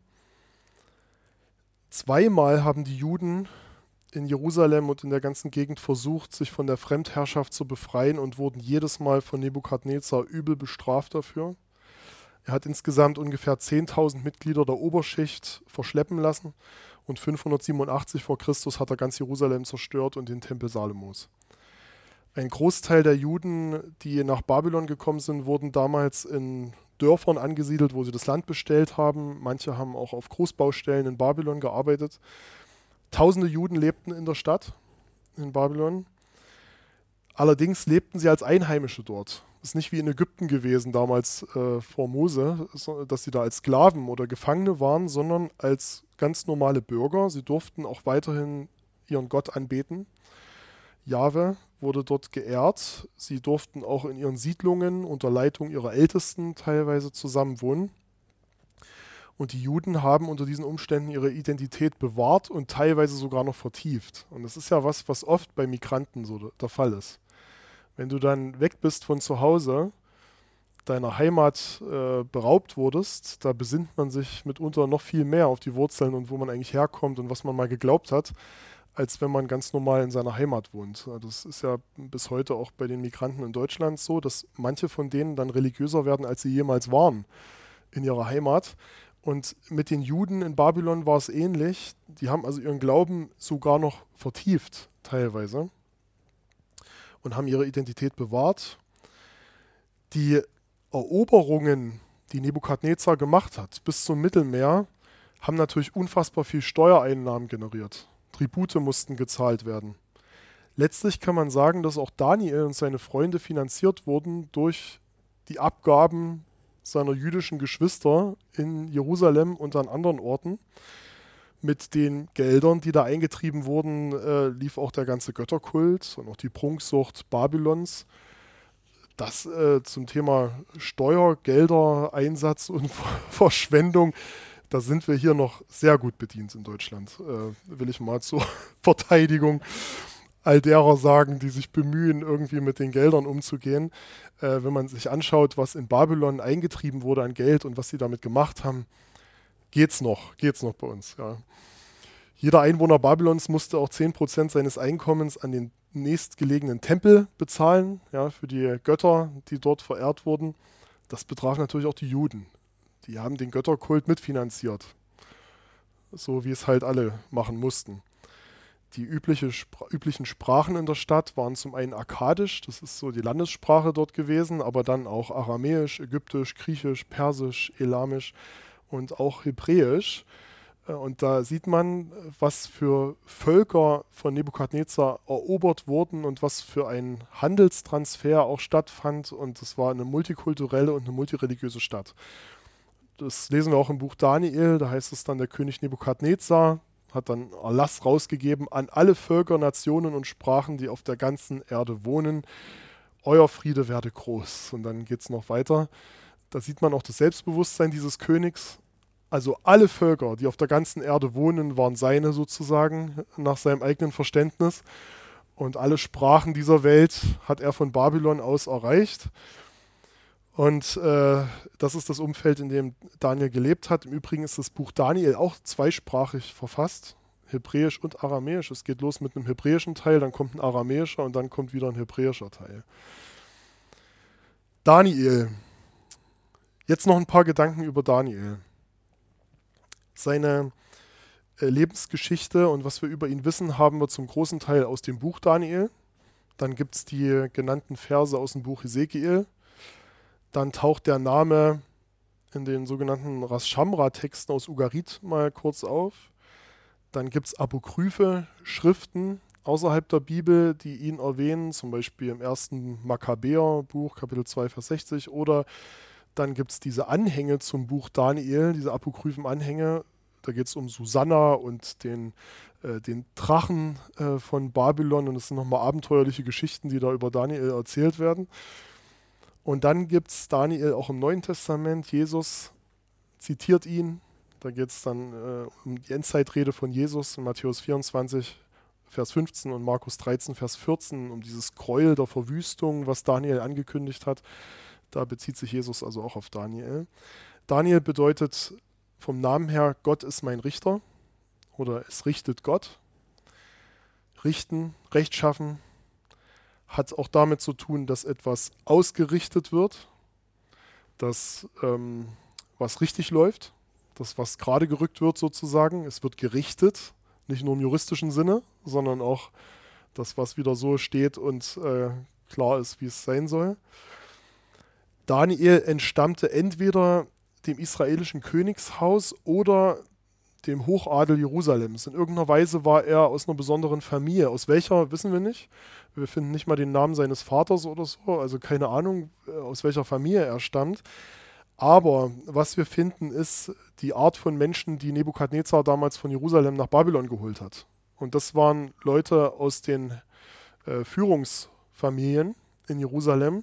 [SPEAKER 1] Zweimal haben die Juden in Jerusalem und in der ganzen Gegend versucht, sich von der Fremdherrschaft zu befreien und wurden jedes Mal von Nebukadnezar übel bestraft dafür. Er hat insgesamt ungefähr zehntausend Mitglieder der Oberschicht verschleppen lassen und fünfhundertsiebenundachtzig vor Christus hat er ganz Jerusalem zerstört und den Tempel Salomos. Ein Großteil der Juden, die nach Babylon gekommen sind, wurden damals in Dörfern angesiedelt, wo sie das Land bestellt haben. Manche haben auch auf Großbaustellen in Babylon gearbeitet. Tausende Juden lebten in der Stadt, in Babylon. Allerdings lebten sie als Einheimische dort. Es ist nicht wie in Ägypten gewesen, damals äh, vor Mose, dass sie da als Sklaven oder Gefangene waren, sondern als ganz normale Bürger. Sie durften auch weiterhin ihren Gott anbeten. Jahwe wurde dort geehrt. Sie durften auch in ihren Siedlungen unter Leitung ihrer Ältesten teilweise zusammen wohnen. Und die Juden haben unter diesen Umständen ihre Identität bewahrt und teilweise sogar noch vertieft. Und das ist ja was, was oft bei Migranten so der Fall ist. Wenn du dann weg bist von zu Hause, deiner Heimat äh, beraubt wurdest, da besinnt man sich mitunter noch viel mehr auf die Wurzeln und wo man eigentlich herkommt und was man mal geglaubt hat, als wenn man ganz normal in seiner Heimat wohnt. Das ist ja bis heute auch bei den Migranten in Deutschland so, dass manche von denen dann religiöser werden, als sie jemals waren in ihrer Heimat. Und mit den Juden in Babylon war es ähnlich. Die haben also ihren Glauben sogar noch vertieft, teilweise, und haben ihre Identität bewahrt. Die Eroberungen, die Nebukadnezar gemacht hat, bis zum Mittelmeer, haben natürlich unfassbar viel Steuereinnahmen generiert. Tribute mussten gezahlt werden. Letztlich kann man sagen, dass auch Daniel und seine Freunde finanziert wurden durch die Abgaben seiner jüdischen Geschwister in Jerusalem und an anderen Orten. Mit den Geldern, die da eingetrieben wurden, äh, lief auch der ganze Götterkult und auch die Prunksucht Babylons. Das äh, zum Thema Steuer, Gelder, Einsatz und Verschwendung, da sind wir hier noch sehr gut bedient in Deutschland, äh, will ich mal zur Verteidigung all derer sagen, die sich bemühen, irgendwie mit den Geldern umzugehen. Äh, wenn man sich anschaut, was in Babylon eingetrieben wurde an Geld und was sie damit gemacht haben, geht's noch, geht's noch bei uns. Ja. Jeder Einwohner Babylons musste auch zehn Prozent seines Einkommens an den nächstgelegenen Tempel bezahlen, ja, für die Götter, die dort verehrt wurden. Das betraf natürlich auch die Juden. Die haben den Götterkult mitfinanziert, so wie es halt alle machen mussten. Die übliche, Spr- üblichen Sprachen in der Stadt waren zum einen Akkadisch, das ist so die Landessprache dort gewesen, aber dann auch Aramäisch, Ägyptisch, Griechisch, Persisch, Elamisch und auch Hebräisch. Und da sieht man, was für Völker von Nebukadnezar erobert wurden und was für ein Handelstransfer auch stattfand. Und es war eine multikulturelle und eine multireligiöse Stadt. Das lesen wir auch im Buch Daniel. Da heißt es dann, der König Nebukadnezar hat dann Erlass rausgegeben an alle Völker, Nationen und Sprachen, die auf der ganzen Erde wohnen. Euer Friede werde groß. Und dann geht es noch weiter. Da sieht man auch das Selbstbewusstsein dieses Königs. Also alle Völker, die auf der ganzen Erde wohnen, waren seine sozusagen, nach seinem eigenen Verständnis. Und alle Sprachen dieser Welt hat er von Babylon aus erreicht. Und äh, das ist das Umfeld, in dem Daniel gelebt hat. Im Übrigen ist das Buch Daniel auch zweisprachig verfasst, Hebräisch und Aramäisch. Es geht los mit einem hebräischen Teil, dann kommt ein aramäischer und dann kommt wieder ein hebräischer Teil. Daniel. Jetzt noch ein paar Gedanken über Daniel. Seine äh, Lebensgeschichte und was wir über ihn wissen, haben wir zum großen Teil aus dem Buch Daniel. Dann gibt es die genannten Verse aus dem Buch Hesekiel. Dann taucht der Name in den sogenannten Ras Shamra-Texten aus Ugarit mal kurz auf. Dann gibt es apokryphe Schriften außerhalb der Bibel, die ihn erwähnen, zum Beispiel im ersten Makkabäer-Buch, Kapitel zwei, Vers sechzig, oder dann gibt es diese Anhänge zum Buch Daniel, diese apokryphen Anhänge. Da geht es um Susanna und den, äh, den Drachen äh, von Babylon. Und es sind nochmal abenteuerliche Geschichten, die da über Daniel erzählt werden. Und dann gibt es Daniel auch im Neuen Testament. Jesus zitiert ihn. Da geht es dann äh, um die Endzeitrede von Jesus in Matthäus vierundzwanzig, Vers fünfzehn und Markus dreizehn, Vers vierzehn, um dieses Gräuel der Verwüstung, was Daniel angekündigt hat. Da bezieht sich Jesus also auch auf Daniel. Daniel bedeutet vom Namen her, Gott ist mein Richter oder es richtet Gott. Richten, rechtschaffen, hat auch damit zu tun, dass etwas ausgerichtet wird, dass ähm, was richtig läuft, das was gerade gerückt wird sozusagen. Es wird gerichtet, nicht nur im juristischen Sinne, sondern auch das, was wieder so steht und äh, klar ist, wie es sein soll. Daniel entstammte entweder dem israelischen Königshaus oder dem Hochadel Jerusalems. In irgendeiner Weise war er aus einer besonderen Familie. Aus welcher, wissen wir nicht. Wir finden nicht mal den Namen seines Vaters oder so, also keine Ahnung, aus welcher Familie er stammt. Aber was wir finden, ist die Art von Menschen, die Nebukadnezar damals von Jerusalem nach Babylon geholt hat. Und das waren Leute aus den äh, Führungsfamilien in Jerusalem.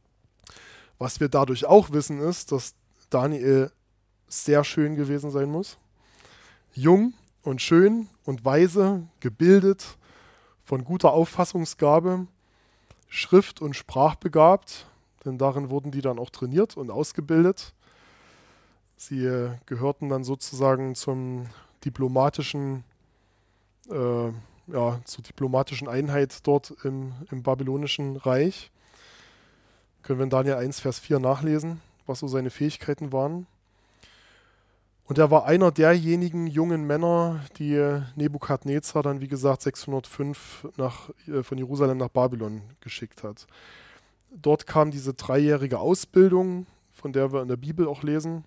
[SPEAKER 1] Was wir dadurch auch wissen, ist, dass Daniel sehr schön gewesen sein muss. Jung und schön und weise, gebildet, von guter Auffassungsgabe, schrift- und sprachbegabt, denn darin wurden die dann auch trainiert und ausgebildet. Sie äh, gehörten dann sozusagen zum diplomatischen, äh, ja, zur diplomatischen Einheit dort im, im babylonischen Reich. Können wir in Daniel eins, Vers vier nachlesen, was so seine Fähigkeiten waren. Und er war einer derjenigen jungen Männer, die Nebukadnezar dann, wie gesagt, sechshundertfünf nach, äh, von Jerusalem nach Babylon geschickt hat. Dort kam diese dreijährige Ausbildung, von der wir in der Bibel auch lesen.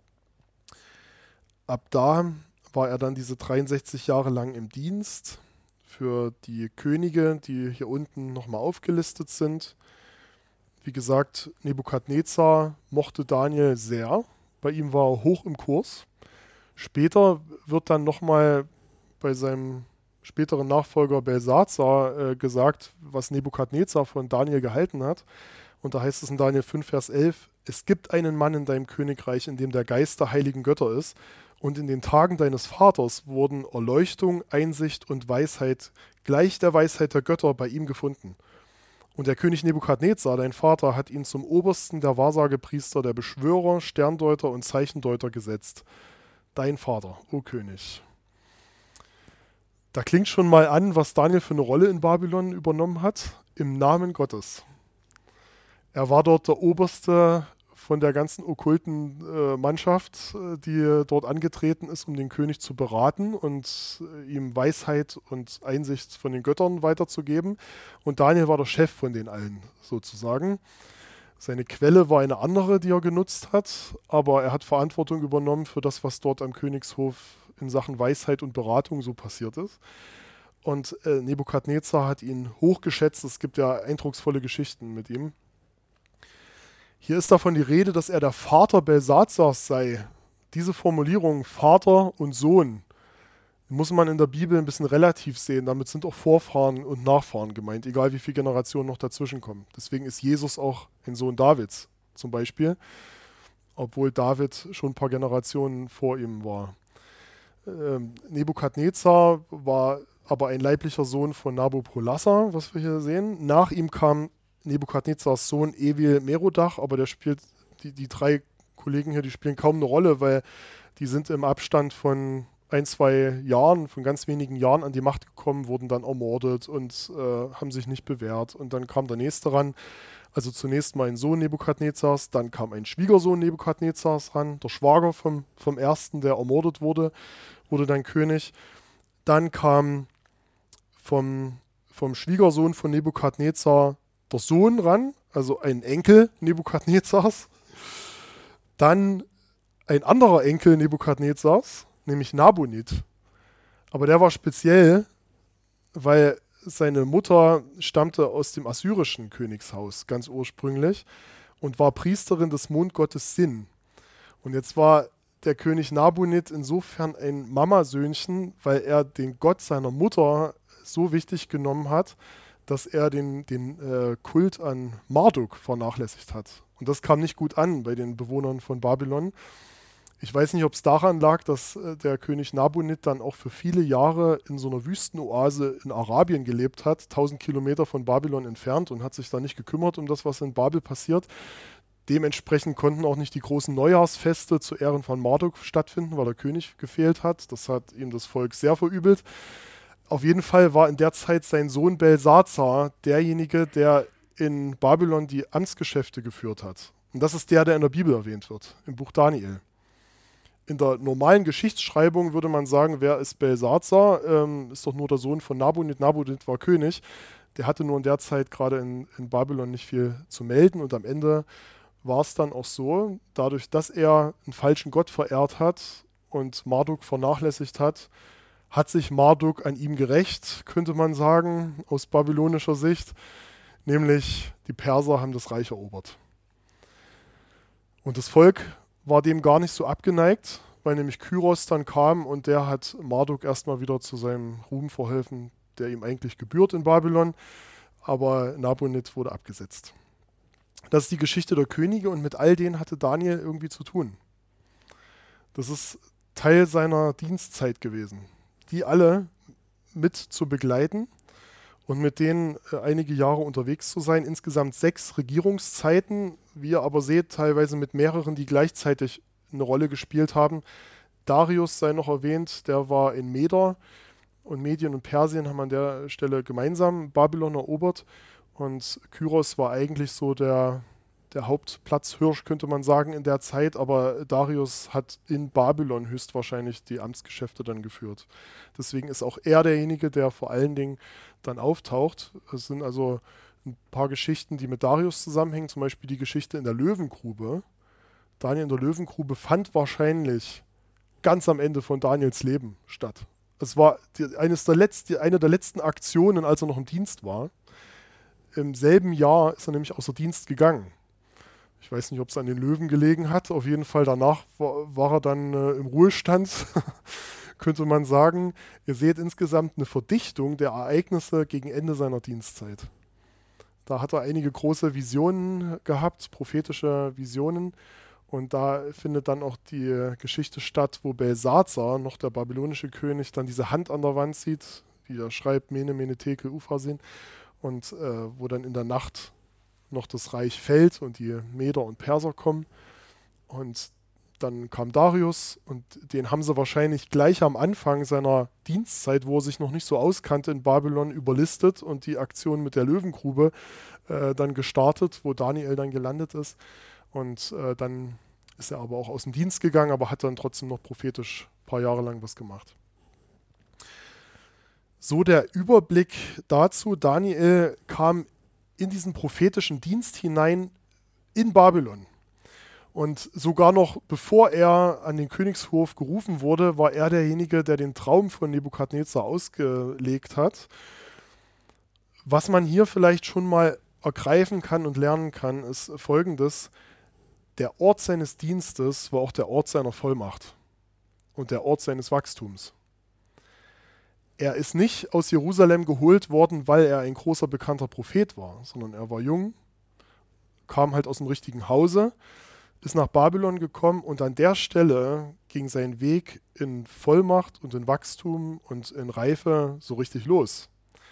[SPEAKER 1] Ab da war er dann diese dreiundsechzig Jahre lang im Dienst für die Könige, die hier unten nochmal aufgelistet sind. Wie gesagt, Nebukadnezar mochte Daniel sehr. Bei ihm war er hoch im Kurs. Später wird dann nochmal bei seinem späteren Nachfolger Belsazar äh, gesagt, was Nebukadnezar von Daniel gehalten hat. Und da heißt es in Daniel fünf, Vers elf, es gibt einen Mann in deinem Königreich, in dem der Geist der heiligen Götter ist. Und in den Tagen deines Vaters wurden Erleuchtung, Einsicht und Weisheit gleich der Weisheit der Götter bei ihm gefunden. Und der König Nebukadnezar, dein Vater, hat ihn zum Obersten der Wahrsagepriester, der Beschwörer, Sterndeuter und Zeichendeuter gesetzt. Dein Vater, o König. Da klingt schon mal an, was Daniel für eine Rolle in Babylon übernommen hat. Im Namen Gottes. Er war dort der Oberste von der ganzen okkulten äh, Mannschaft, äh, die dort angetreten ist, um den König zu beraten und äh, ihm Weisheit und Einsicht von den Göttern weiterzugeben. Und Daniel war der Chef von den allen sozusagen. Seine Quelle war eine andere, die er genutzt hat, aber er hat Verantwortung übernommen für das, was dort am Königshof in Sachen Weisheit und Beratung so passiert ist. Und äh, Nebukadnezar hat ihn hochgeschätzt. Es gibt ja eindrucksvolle Geschichten mit ihm. Hier ist davon die Rede, dass er der Vater Belsazars sei. Diese Formulierung Vater und Sohn muss man in der Bibel ein bisschen relativ sehen. Damit sind auch Vorfahren und Nachfahren gemeint, egal wie viele Generationen noch dazwischen kommen. Deswegen ist Jesus auch ein Sohn Davids zum Beispiel, obwohl David schon ein paar Generationen vor ihm war. Ähm, Nebukadnezar war aber ein leiblicher Sohn von Nabopolassar, was wir hier sehen. Nach ihm kam Nebukadnezars Sohn Evil Merodach, aber der spielt, die, die drei Kollegen hier, die spielen kaum eine Rolle, weil die sind im Abstand von ein, zwei Jahren, von ganz wenigen Jahren an die Macht gekommen, wurden dann ermordet und äh, haben sich nicht bewährt. Und dann kam der nächste ran. Also zunächst mal ein Sohn Nebukadnezars, dann kam ein Schwiegersohn Nebukadnezars ran, der Schwager vom, vom ersten, der ermordet wurde, wurde dann König. Dann kam vom, vom Schwiegersohn von Nebukadnezar der Sohn ran, also ein Enkel Nebukadnezars. Dann ein anderer Enkel Nebukadnezars, nämlich Nabonid. Aber der war speziell, weil seine Mutter stammte aus dem assyrischen Königshaus, ganz ursprünglich, und war Priesterin des Mondgottes Sin. Und jetzt war der König Nabonid insofern ein Mamasöhnchen, weil er den Gott seiner Mutter so wichtig genommen hat, dass er den, den äh, Kult an Marduk vernachlässigt hat. Und das kam nicht gut an bei den Bewohnern von Babylon. Ich weiß nicht, ob es daran lag, dass äh, der König Nabonid dann auch für viele Jahre in so einer Wüstenoase in Arabien gelebt hat, tausend Kilometer von Babylon entfernt, und hat sich da nicht gekümmert um das, was in Babel passiert. Dementsprechend konnten auch nicht die großen Neujahrsfeste zu Ehren von Marduk stattfinden, weil der König gefehlt hat. Das hat ihm das Volk sehr verübelt. Auf jeden Fall war in der Zeit sein Sohn Belsazar derjenige, der in Babylon die Amtsgeschäfte geführt hat. Und das ist der, der in der Bibel erwähnt wird, im Buch Daniel. In der normalen Geschichtsschreibung würde man sagen, wer ist Belsazar? Ähm, ist doch nur der Sohn von Nabonid. Nabonid war König. Der hatte nur in der Zeit gerade in, in Babylon nicht viel zu melden. Und am Ende war es dann auch so, dadurch, dass er einen falschen Gott verehrt hat und Marduk vernachlässigt hat, hat sich Marduk an ihm gerächt, könnte man sagen, aus babylonischer Sicht. Nämlich die Perser haben das Reich erobert. Und das Volk war dem gar nicht so abgeneigt, weil nämlich Kyros dann kam und der hat Marduk erstmal wieder zu seinem Ruhm verholfen, der ihm eigentlich gebührt in Babylon. Aber Nabonid wurde abgesetzt. Das ist die Geschichte der Könige und mit all denen hatte Daniel irgendwie zu tun. Das ist Teil seiner Dienstzeit gewesen, die alle mit zu begleiten und mit denen äh, einige Jahre unterwegs zu sein. Insgesamt sechs Regierungszeiten, wie ihr aber seht, teilweise mit mehreren, die gleichzeitig eine Rolle gespielt haben. Darius sei noch erwähnt, der war in Meder, und Medien und Persien haben an der Stelle gemeinsam Babylon erobert, und Kyros war eigentlich so der, der Hauptplatzhirsch, könnte man sagen, in der Zeit, aber Darius hat in Babylon höchstwahrscheinlich die Amtsgeschäfte dann geführt. Deswegen ist auch er derjenige, der vor allen Dingen dann auftaucht. Es sind also ein paar Geschichten, die mit Darius zusammenhängen, zum Beispiel die Geschichte in der Löwengrube. Daniel in der Löwengrube fand wahrscheinlich ganz am Ende von Daniels Leben statt. Es war die, eines der letzten, eine der letzten Aktionen, als er noch im Dienst war. Im selben Jahr ist er nämlich außer Dienst gegangen. Ich weiß nicht, ob es an den Löwen gelegen hat. Auf jeden Fall danach war, war er dann äh, im Ruhestand, könnte man sagen. Ihr seht insgesamt eine Verdichtung der Ereignisse gegen Ende seiner Dienstzeit. Da hat er einige große Visionen gehabt, prophetische Visionen. Und da findet dann auch die Geschichte statt, wo Belsazar, noch der babylonische König, dann diese Hand an der Wand sieht, wie er schreibt, Mene, Mene, Tekel, Upharsin. Und äh, wo dann in der Nacht noch das Reich fällt und die Meder und Perser kommen. Und dann kam Darius und den haben sie wahrscheinlich gleich am Anfang seiner Dienstzeit, wo er sich noch nicht so auskannte in Babylon, überlistet und die Aktion mit der Löwengrube äh, dann gestartet, wo Daniel dann gelandet ist. Und äh, dann ist er aber auch aus dem Dienst gegangen, aber hat dann trotzdem noch prophetisch ein paar Jahre lang was gemacht. So der Überblick dazu. Daniel kam in diesen prophetischen Dienst hinein in Babylon. Und sogar noch bevor er an den Königshof gerufen wurde, war er derjenige, der den Traum von Nebukadnezar ausgelegt hat. Was man hier vielleicht schon mal ergreifen kann und lernen kann, ist Folgendes. Der Ort seines Dienstes war auch der Ort seiner Vollmacht und der Ort seines Wachstums. Er ist nicht aus Jerusalem geholt worden, weil er ein großer, bekannter Prophet war, sondern er war jung, kam halt aus dem richtigen Hause, ist nach Babylon gekommen und an der Stelle ging sein Weg in Vollmacht und in Wachstum und in Reife so richtig los.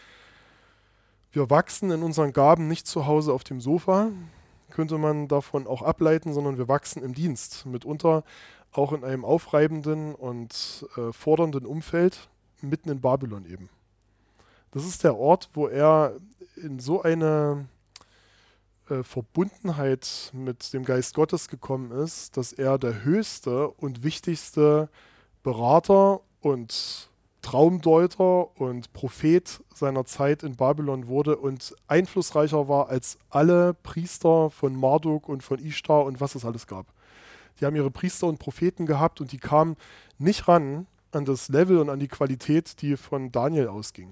[SPEAKER 1] Wir wachsen in unseren Gaben nicht zu Hause auf dem Sofa, könnte man davon auch ableiten, sondern wir wachsen im Dienst, mitunter auch in einem aufreibenden und äh, fordernden Umfeld, mitten in Babylon eben. Das ist der Ort, wo er in so eine äh, Verbundenheit mit dem Geist Gottes gekommen ist, dass er der höchste und wichtigste Berater und Traumdeuter und Prophet seiner Zeit in Babylon wurde und einflussreicher war als alle Priester von Marduk und von Ishtar und was es alles gab. Die haben ihre Priester und Propheten gehabt und die kamen nicht ran an das Level und an die Qualität, die von Daniel ausging.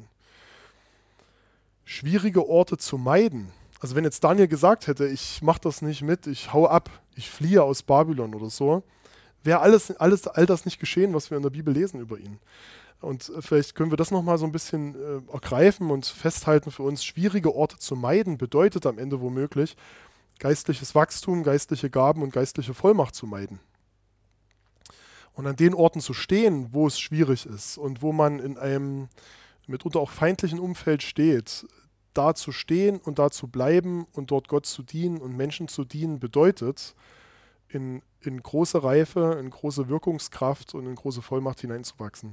[SPEAKER 1] Schwierige Orte zu meiden. Also wenn jetzt Daniel gesagt hätte, ich mache das nicht mit, ich hau ab, ich fliehe aus Babylon oder so, wäre alles, alles, all das nicht geschehen, was wir in der Bibel lesen über ihn. Und vielleicht können wir das nochmal so ein bisschen äh, ergreifen und festhalten für uns. Schwierige Orte zu meiden bedeutet am Ende womöglich, geistliches Wachstum, geistliche Gaben und geistliche Vollmacht zu meiden. Und an den Orten zu stehen, wo es schwierig ist und wo man in einem mitunter auch feindlichen Umfeld steht, da zu stehen und da zu bleiben und dort Gott zu dienen und Menschen zu dienen, bedeutet, in, in große Reife, in große Wirkungskraft und in große Vollmacht hineinzuwachsen.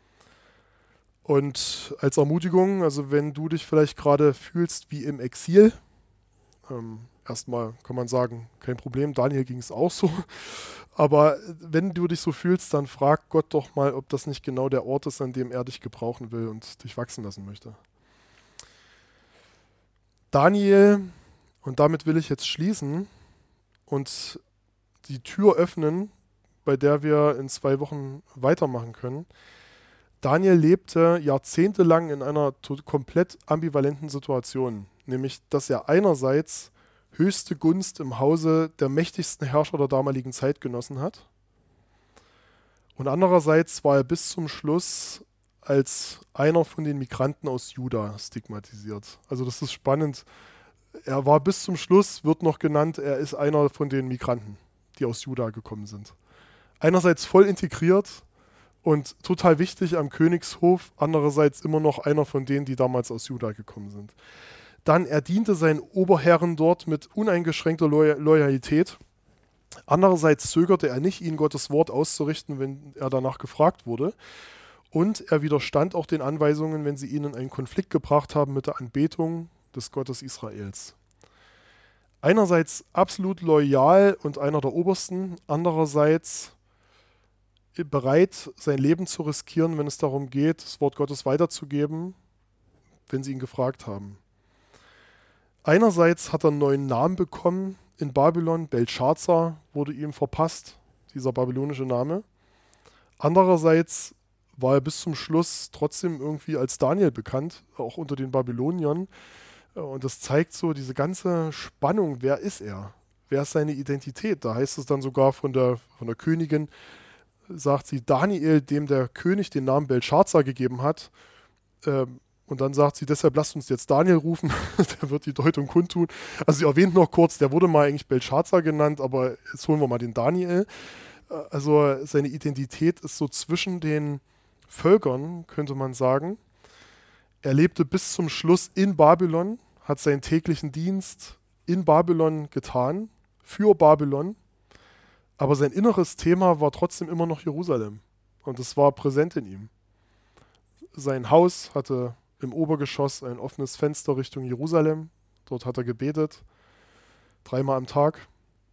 [SPEAKER 1] Und als Ermutigung, also wenn du dich vielleicht gerade fühlst wie im Exil, ähm, erstmal kann man sagen, kein Problem, Daniel ging es auch so, aber wenn du dich so fühlst, dann frag Gott doch mal, ob das nicht genau der Ort ist, an dem er dich gebrauchen will und dich wachsen lassen möchte. Daniel, und damit will ich jetzt schließen und die Tür öffnen, bei der wir in zwei Wochen weitermachen können. Daniel lebte jahrzehntelang in einer komplett ambivalenten Situation, nämlich dass er einerseits höchste Gunst im Hause der mächtigsten Herrscher der damaligen Zeit genossen hat und andererseits war er bis zum Schluss als einer von den Migranten aus Juda stigmatisiert. Also das ist spannend. Er war bis zum Schluss, wird noch genannt, er ist einer von den Migranten, die aus Juda gekommen sind. Einerseits voll integriert und total wichtig am Königshof, andererseits immer noch einer von denen, die damals aus Juda gekommen sind. Dann, er diente seinen Oberherren dort mit uneingeschränkter Loy- Loyalität. Andererseits zögerte er nicht, ihnen Gottes Wort auszurichten, wenn er danach gefragt wurde. Und er widerstand auch den Anweisungen, wenn sie ihn in einen Konflikt gebracht haben mit der Anbetung des Gottes Israels. Einerseits absolut loyal und einer der Obersten, andererseits bereit, sein Leben zu riskieren, wenn es darum geht, das Wort Gottes weiterzugeben, wenn sie ihn gefragt haben. Einerseits hat er einen neuen Namen bekommen in Babylon, Beltschazar wurde ihm verpasst, dieser babylonische Name. Andererseits war er bis zum Schluss trotzdem irgendwie als Daniel bekannt, auch unter den Babyloniern. Und das zeigt so diese ganze Spannung, wer ist er? Wer ist seine Identität? Da heißt es dann sogar von der, von der Königin, sagt sie, Daniel, dem der König den Namen Beltschazar gegeben hat. Ähm, und dann sagt sie, deshalb lasst uns jetzt Daniel rufen, der wird die Deutung kundtun. Also sie erwähnt noch kurz, der wurde mal eigentlich Beltschazar genannt, aber jetzt holen wir mal den Daniel. Also seine Identität ist so zwischen den Völkern, könnte man sagen. Er lebte bis zum Schluss in Babylon, hat seinen täglichen Dienst in Babylon getan, für Babylon, aber sein inneres Thema war trotzdem immer noch Jerusalem und es war präsent in ihm. Sein Haus hatte im Obergeschoss ein offenes Fenster Richtung Jerusalem, dort hat er gebetet, dreimal am Tag.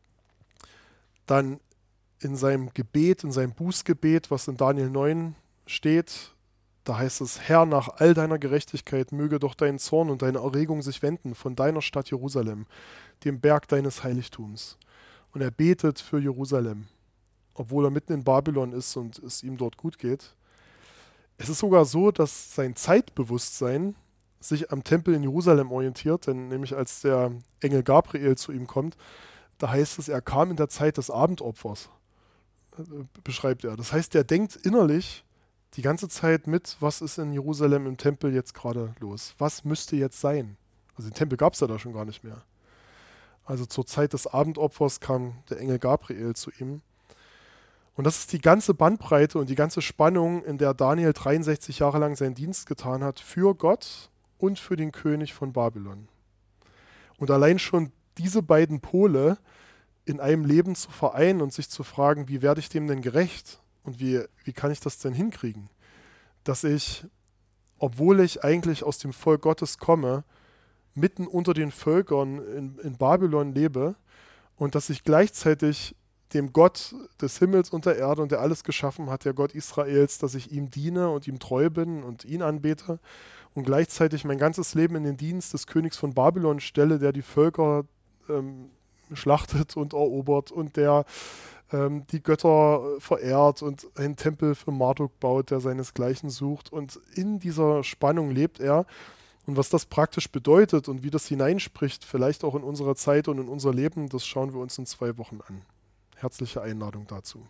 [SPEAKER 1] Dann in seinem Gebet, in seinem Bußgebet, was in Daniel neun steht, da heißt es, Herr, nach all deiner Gerechtigkeit möge doch dein Zorn und deine Erregung sich wenden von deiner Stadt Jerusalem, dem Berg deines Heiligtums. Und er betet für Jerusalem, obwohl er mitten in Babylon ist und es ihm dort gut geht. Es ist sogar so, dass sein Zeitbewusstsein sich am Tempel in Jerusalem orientiert, denn nämlich als der Engel Gabriel zu ihm kommt, da heißt es, er kam in der Zeit des Abendopfers, äh, beschreibt er. Das heißt, er denkt innerlich die ganze Zeit mit, was ist in Jerusalem im Tempel jetzt gerade los? Was müsste jetzt sein? Also den Tempel gab es ja da schon gar nicht mehr. Also zur Zeit des Abendopfers kam der Engel Gabriel zu ihm. Und das ist die ganze Bandbreite und die ganze Spannung, in der Daniel dreiundsechzig Jahre lang seinen Dienst getan hat für Gott und für den König von Babylon. Und allein schon diese beiden Pole in einem Leben zu vereinen und sich zu fragen, wie werde ich dem denn gerecht und wie, wie kann ich das denn hinkriegen, dass ich, obwohl ich eigentlich aus dem Volk Gottes komme, mitten unter den Völkern in, in Babylon lebe und dass ich gleichzeitig dem Gott des Himmels und der Erde und der alles geschaffen hat, der Gott Israels, dass ich ihm diene und ihm treu bin und ihn anbete und gleichzeitig mein ganzes Leben in den Dienst des Königs von Babylon stelle, der die Völker ähm, schlachtet und erobert und der ähm, die Götter verehrt und einen Tempel für Marduk baut, der seinesgleichen sucht. Und in dieser Spannung lebt er. Und was das praktisch bedeutet und wie das hineinspricht, vielleicht auch in unsere Zeit und in unser Leben, das schauen wir uns in zwei Wochen an. Herzliche Einladung dazu.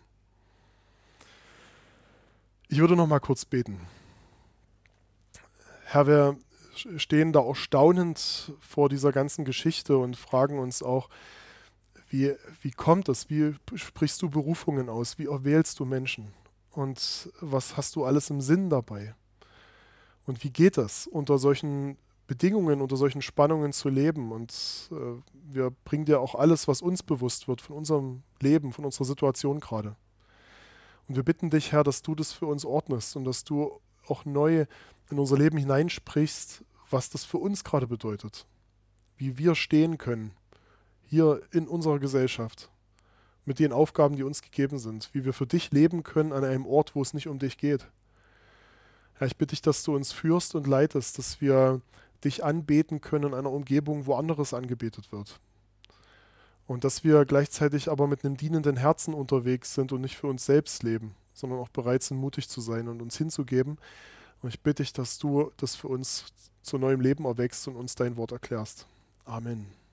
[SPEAKER 1] Ich würde noch mal kurz beten. Herr, wir stehen da auch staunend vor dieser ganzen Geschichte und fragen uns auch, wie, wie kommt es? Wie sprichst du Berufungen aus? Wie erwählst du Menschen? Und was hast du alles im Sinn dabei? Und wie geht das, unter solchen Bedingungen, unter solchen Spannungen zu leben? Und äh, wir bringen dir auch alles, was uns bewusst wird, von unserem Leben, von unserer Situation gerade. Und wir bitten dich, Herr, dass du das für uns ordnest und dass du auch neu in unser Leben hineinsprichst, was das für uns gerade bedeutet. Wie wir stehen können, hier in unserer Gesellschaft, mit den Aufgaben, die uns gegeben sind. Wie wir für dich leben können an einem Ort, wo es nicht um dich geht. Herr, ich bitte dich, dass du uns führst und leitest, dass wir dich anbeten können in einer Umgebung, wo anderes angebetet wird. Und dass wir gleichzeitig aber mit einem dienenden Herzen unterwegs sind und nicht für uns selbst leben, sondern auch bereit sind, mutig zu sein und uns hinzugeben. Und ich bitte dich, dass du das für uns zu neuem Leben erweckst und uns dein Wort erklärst. Amen.